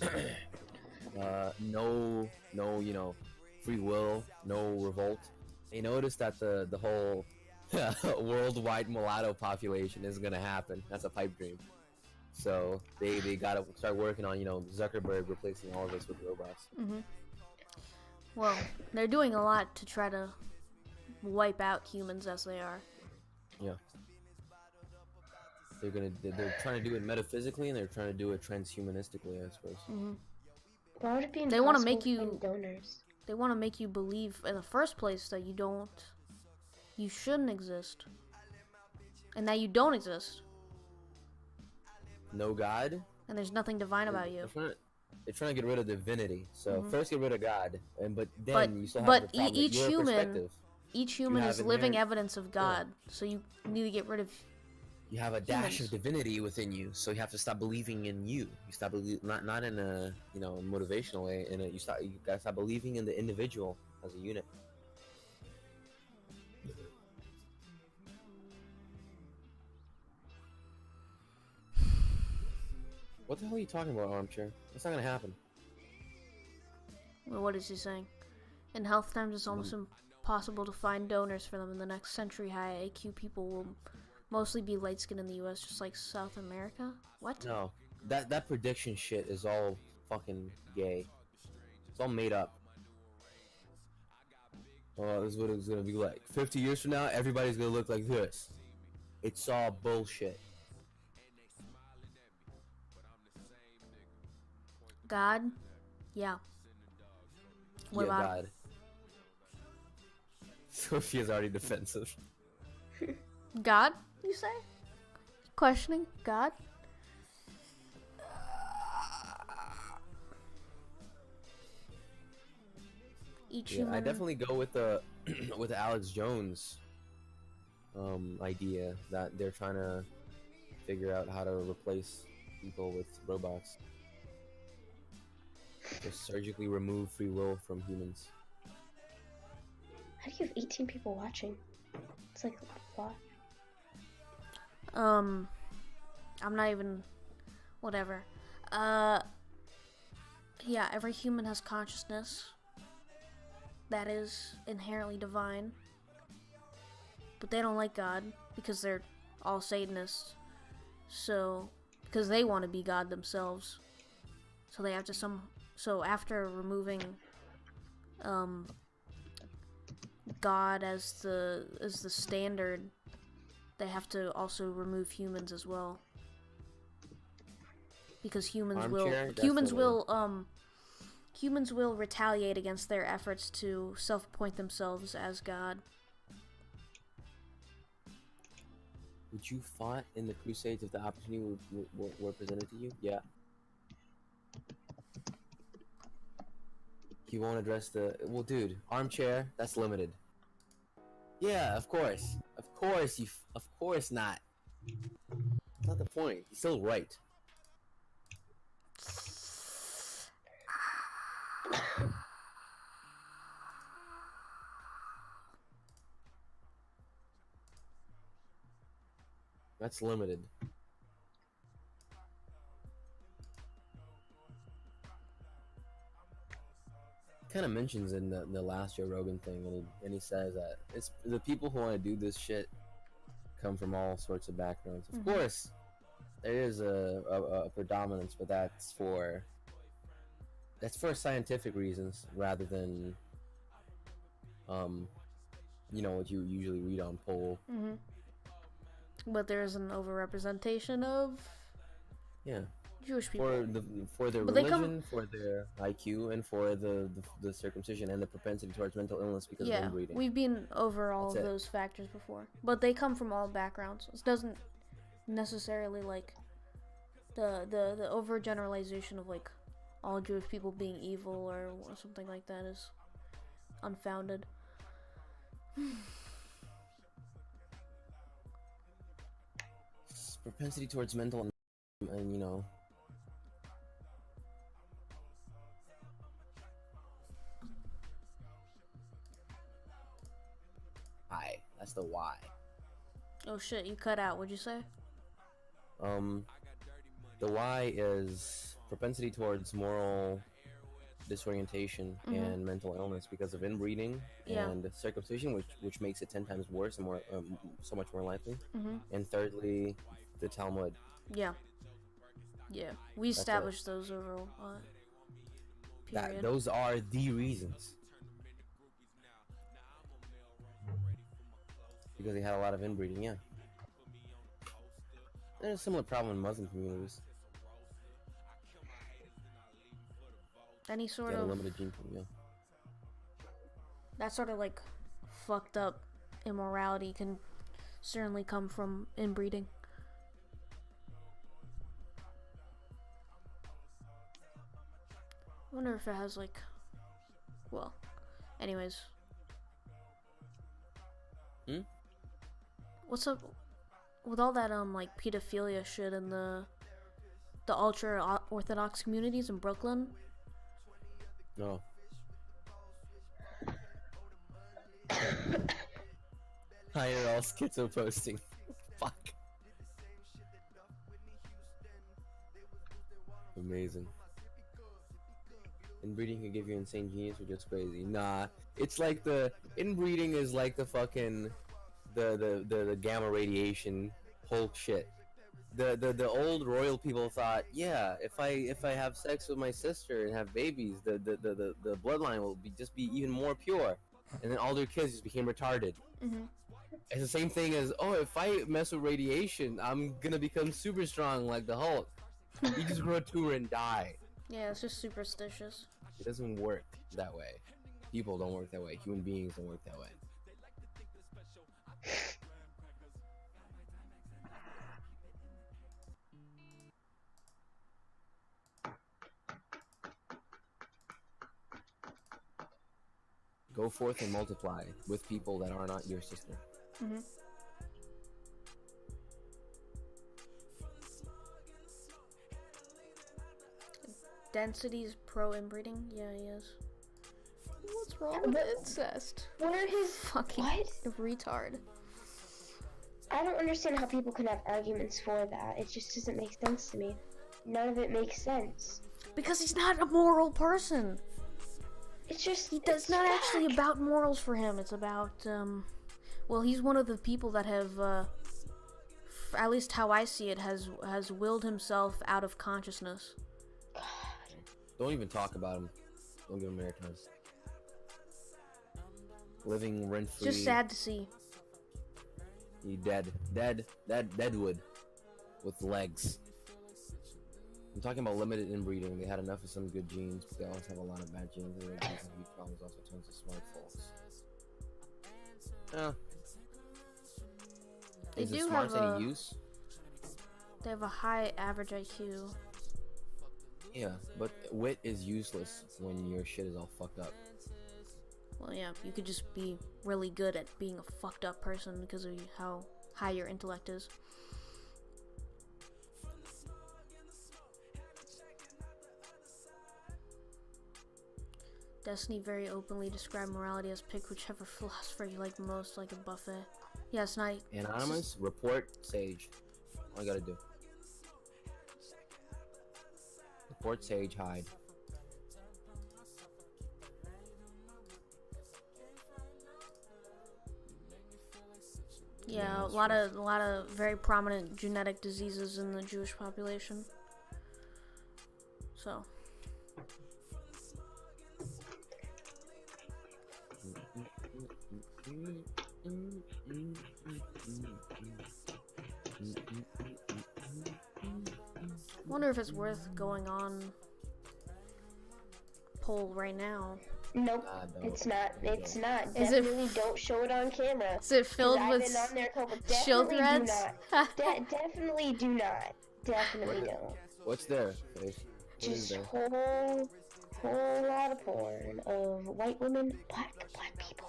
no, you know, free will, no revolt, they notice that the whole worldwide mulatto population isn't gonna happen. That's a pipe dream. So they gotta start working on, you know, Zuckerberg replacing all of us with robots. Mm-hmm. Well, they're doing a lot to try to wipe out humans as they are. Yeah. They're trying to do it metaphysically, and they're trying to do it transhumanistically, I suppose. Mm-hmm. Why would it be They want to impossible make to you find donors? They want to make you believe in the first place that you shouldn't exist, and that you don't exist. No God. And there's nothing divine about you. They're trying to get rid of divinity. So first get rid of God, but then But, you still have but the problem. each human is living evidence of God. So you need to get rid of. You have a dash of divinity within you, so you have to stop believing in you. You stop not in a, you know, motivational way. You gotta stop believing in the individual as a unit. What the hell are you talking about, Armchair? That's not gonna happen. Well, what is he saying? In health terms, it's almost impossible to find donors for them in the next century. High IQ people will mostly be light skinned in the US, just like South America? What? No. That prediction shit is all fucking gay. It's all made up. Oh, this is what it's gonna be like. 50 years from now, everybody's gonna look like this. It's all bullshit. God? Yeah. What about God. Sophia's already defensive. God, you say? Questioning God? Each human... I definitely go with the with the Alex Jones idea that they're trying to figure out how to replace people with robots. Just surgically remove free will from humans. How do you have 18 people watching? It's like a lot. I'm not even... Whatever. Yeah, every human has consciousness that is inherently divine. But they don't like God because they're all Satanists. So, because they want to be God themselves. So they have to So after removing God as the standard, they have to also remove humans as well. Because humans will retaliate against their efforts to self-appoint themselves as God. Would you fight in the Crusades if the opportunity were presented to you? Yeah. He won't address the... Well, dude, Armchair, that's limited. Yeah, of course. Of course not. That's not the point. He's still right. That's limited. Kind of mentions in the last Joe Rogan thing, and he says that it's the people who want to do this shit come from all sorts of backgrounds. Of course, there is a predominance, but that's for scientific reasons rather than you know, what you usually read on poll. But there's an overrepresentation of Jewish people for their religion, for their IQ, and for the circumcision and the propensity towards mental illness because of inbreeding. We've been over all of those factors before, but they come from all backgrounds. It doesn't necessarily like the overgeneralization of like all Jewish people being evil or something like that is unfounded. Propensity towards mental and you know. Why? That's the why. Oh shit, you cut out. What'd you say? The why is propensity towards moral disorientation and mental illness because of inbreeding and circumcision, which makes it 10 times worse and more, so much more likely. And thirdly, the Talmud. Yeah. We established those over period. Those are the reasons. Because they had a lot of inbreeding, yeah. There's a similar problem in Muslim communities. Any sort of limited gene pool, yeah. That sort of like fucked up immorality can certainly come from inbreeding. I wonder if it has like, well, anyways. What's up with all that like pedophilia shit in the ultra orthodox communities in Brooklyn? No. Hire all schizo posting. Fuck. Amazing. Inbreeding can give you insane genius or just crazy. Nah, it's like the inbreeding is like the fucking the gamma radiation Hulk shit. The old royal people thought, yeah, if I have sex with my sister and have babies, the bloodline will just be even more pure, and then all their kids just became retarded. It's the same thing as, oh, if I mess with radiation, I'm gonna become super strong like the Hulk. You just grow a tumor and die. Yeah, it's just superstitious. It doesn't work that way. People don't work that way. Human beings don't work that way. Go forth and multiply with people that are not your sister. Density's pro inbreeding? Yeah, he is. What's wrong with incest? What are his fucking retard? I don't understand how people can have arguments for that. It just doesn't make sense to me. None of it makes sense. Because he's not a moral person. It's just it's not actually about morals for him. It's about well, he's one of the people that have at least how I see it has willed himself out of consciousness. God. Don't even talk about him. Don't give him airtime. Living rent free. Just sad to see. He deadwood with legs. I'm talking about limited inbreeding. They had enough of some good genes, but they also have a lot of bad genes. And their genes have problems, also tons of smart folks. Yeah. They Is do it smart have any use? They have a high average IQ. Yeah, but wit is useless when your shit is all fucked up. Well, yeah, you could just be really good at being a fucked up person because of how high your intellect is. Destiny very openly described morality as pick whichever philosopher you like most, like a buffet. Yeah, it's not... Anonymous, report, Sage. All I gotta do. Report, Sage, hide. Yeah, a lot of very prominent genetic diseases in the Jewish population. So... wonder if it's worth going on poll right now. Nope, it's not. It's not. Is definitely don't show it on camera. Is it filled with I've been on there a couple. shield Definitely threads? do not. Definitely do not. Definitely don't. What's there? Face? Just whole lot of porn of white women, black people.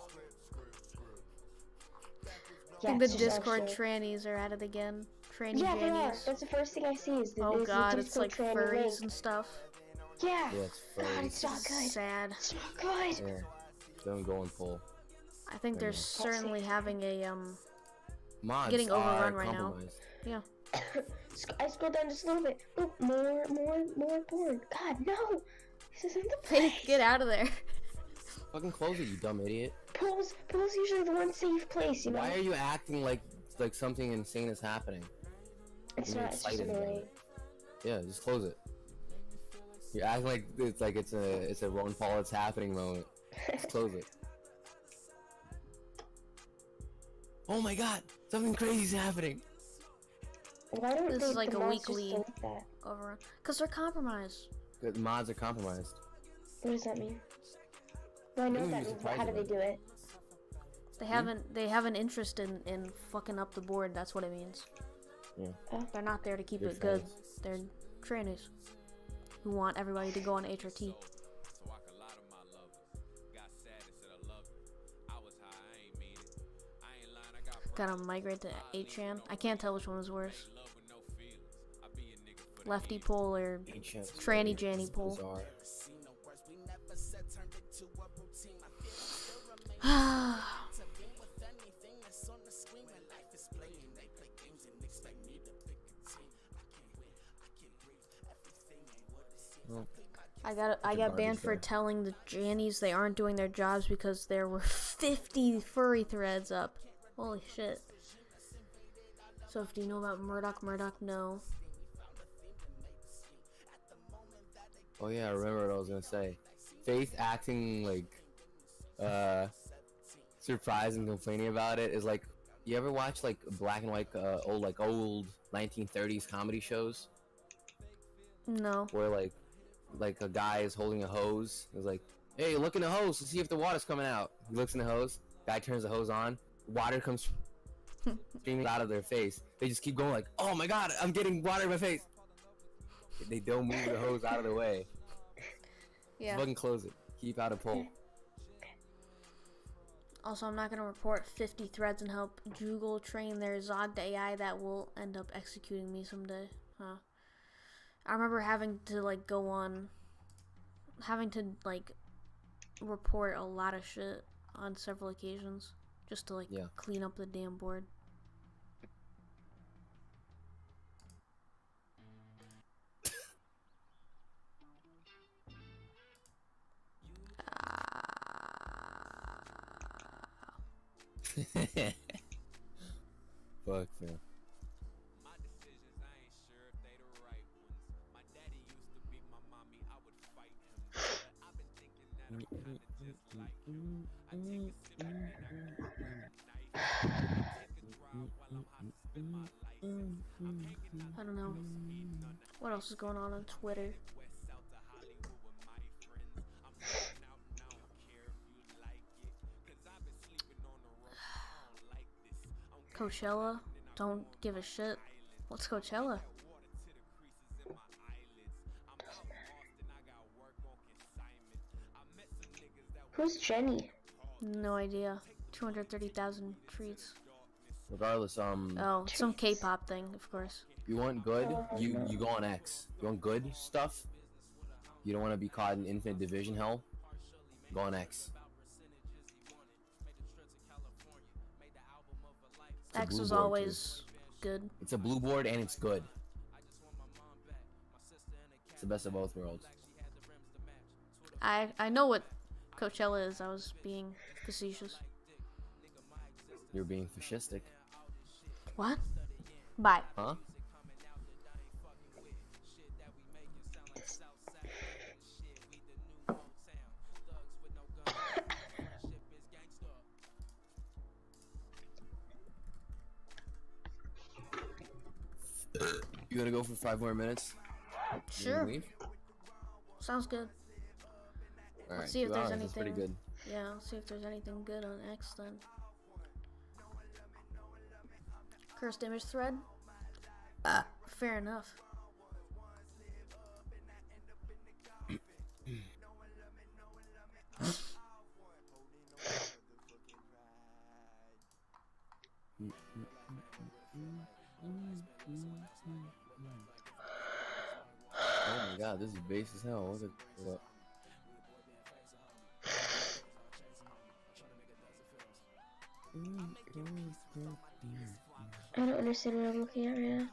I think the Discord trannies are at it again. Tranny yeah, they are. Jannies. That's the first thing I see is the oh god, the it's like furries and stuff. Yeah. Yeah, it's God, furry. it's not good. Sad. It's not good. Yeah. Don't go and pull. I think they're certainly having a Mods getting overrun right now. compromised. Yeah. I scrolled down just a little bit. Oh, more porn. God, no. This isn't the Faith, place. get out of there. Fucking close it, you dumb idiot. Pool's usually the one safe place, you know? Why are you acting like something insane is happening? It's You're not, it's just excited about annoying. it. Yeah, just close it. You're acting like it's a Ron Paul it's happening moment. Just close it. Oh my god, something crazy is happening. Why don't This they, is like the a mods weekly just delete that? overrun. Because they're compromised. The mods are compromised. What does that mean? Well, I know what that means, but how do they do it? They have an interest in fucking up the board, that's what it means. Yeah. Oh. They're not there to keep They're it good. trannies. They're trannies who want everybody to go on HRT. Gotta migrate to 8chan. I can't tell which one is worse. Lefty pole or tranny Janny pole. I got banned for telling the Jannies they aren't doing their jobs because there were 50 furry threads up. Holy shit. So if do you know about Murdoch, no. Oh yeah, I remember what I was gonna say. Faith acting like surprised and complaining about it is like, you ever watch like black and white old 1930s comedy shows No. where like a guy is holding a hose, is like, hey, look in the hose to see if the water's coming out. He looks in the hose, guy turns the hose on, water comes streaming out of their face. They just keep going like, oh my god, I'm getting water in my face. They don't move the hose out of the way. Yeah. Just fucking close it. Keep out of pull. Also, I'm not gonna report 50 threads and help Google train their Zog AI that will end up executing me someday. Huh. I remember having to report a lot of shit on several occasions just to clean up the damn board. Fuck, man. I don't know. What else is going on Twitter? Coachella? Don't give a shit. What's Coachella? Who's Jenny? No idea. 230,000 treats. Regardless, Oh, some K-pop thing, of course. you want good, you go on X. You want good stuff? You don't want to be caught in infinite division hell? Go on X. X was always good. It's a blue board and it's good. It's the best of both worlds. I know what Coachella is. I was being facetious. You're being fascistic. What? Bye. Huh? You gonna go for 5 more minutes? Sure. Leave? Sounds good. All right, see if 2 there's hours, anything. that's pretty good. Yeah, I'll see if there's anything good on X then. Cursed image thread? Fair enough. Oh my god, this is bass as hell. Look at that. I don't understand what I'm looking at right now.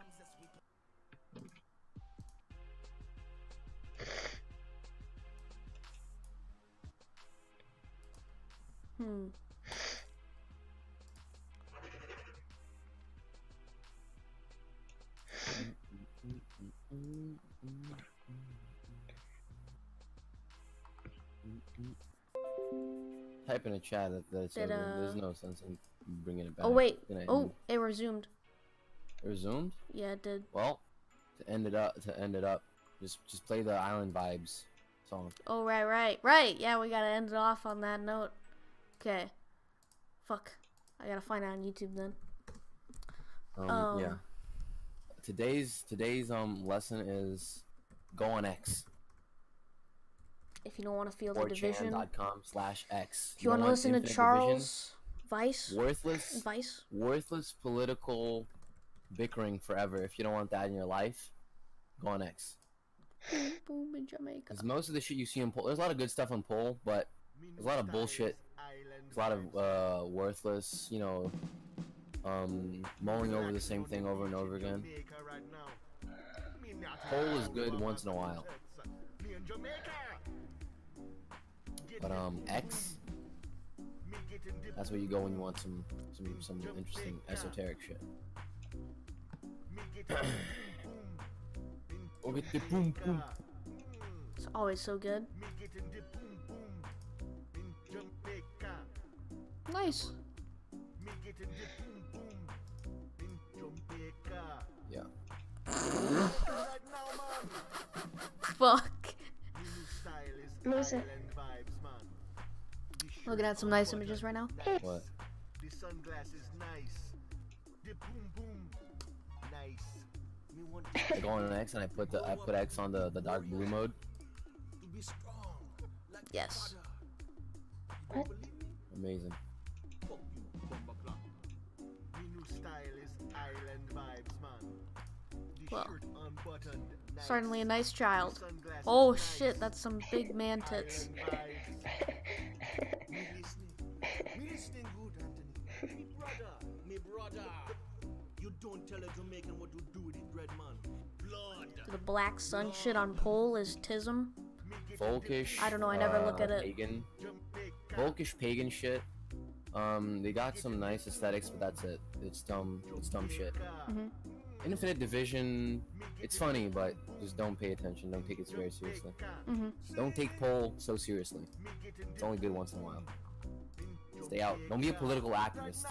Type in a chat that it's over. There's no sense in bringing it back. Oh wait. It It resumed. resumed. Yeah, it did. Well, to end it up, just play the Island Vibes song. Oh right. Yeah, we gotta end it off on that note. Okay. Fuck. I gotta find it on YouTube then. Yeah. Today's lesson is go on X. If you don't want to feel the division. 4chan.com/X. If you want to listen to Charles Vice. Worthless political bickering forever. If you don't want that in your life, go on X. Boom, boom in Jamaica. Because most of the shit you see on Poll, there's a lot of good stuff on Poll, but there's a lot of bullshit. There's a lot of worthless, you know, mulling over the same thing over and over again. Poll is good once in a while. But X, that's where you go when you want some interesting esoteric shit. Go get the boom boom. It's always so good. Nice. Yeah. Fuck. Listen. Looking at some nice images right now. What? The sunglasses nice. The boom boom nice. Me want I go on X and I put X on the dark blue mode. to be strong. Like Yes. What? Amazing. fuck you, bumper clock. Me new style is island vibes, man. The Well, shirt unbuttoned. Nice. certainly a nice child. Sunglasses Oh nice. shit, that's some big man tits. Island vibes. Me listening good, Anthony. Me brother. You don't tell a Jamaican what to do with it, bread man. Blood. The black sun shit on Pole is tism. Folkish. I don't know, I never look at it. Pagan. Folkish pagan shit. They got some nice aesthetics, but that's it. It's dumb shit. Mhm. Infinite Division, it's funny, but just don't pay attention. Don't take it very seriously. Mhm. Don't take Poll so seriously. It's only good once in a while. Stay out. Don't be a political activist.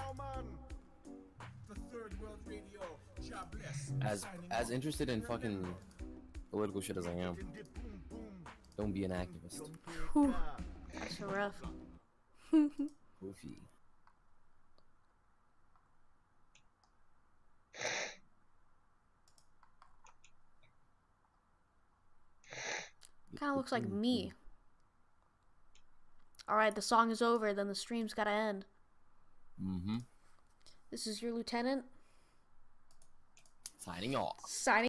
As interested in fucking political shit as I am, don't be an activist. Whew. That's rough. Goofy. Kind of looks like me. Alright, the song is over, then the stream's gotta end. Mm-hmm. This is your lieutenant. Signing off. Signing.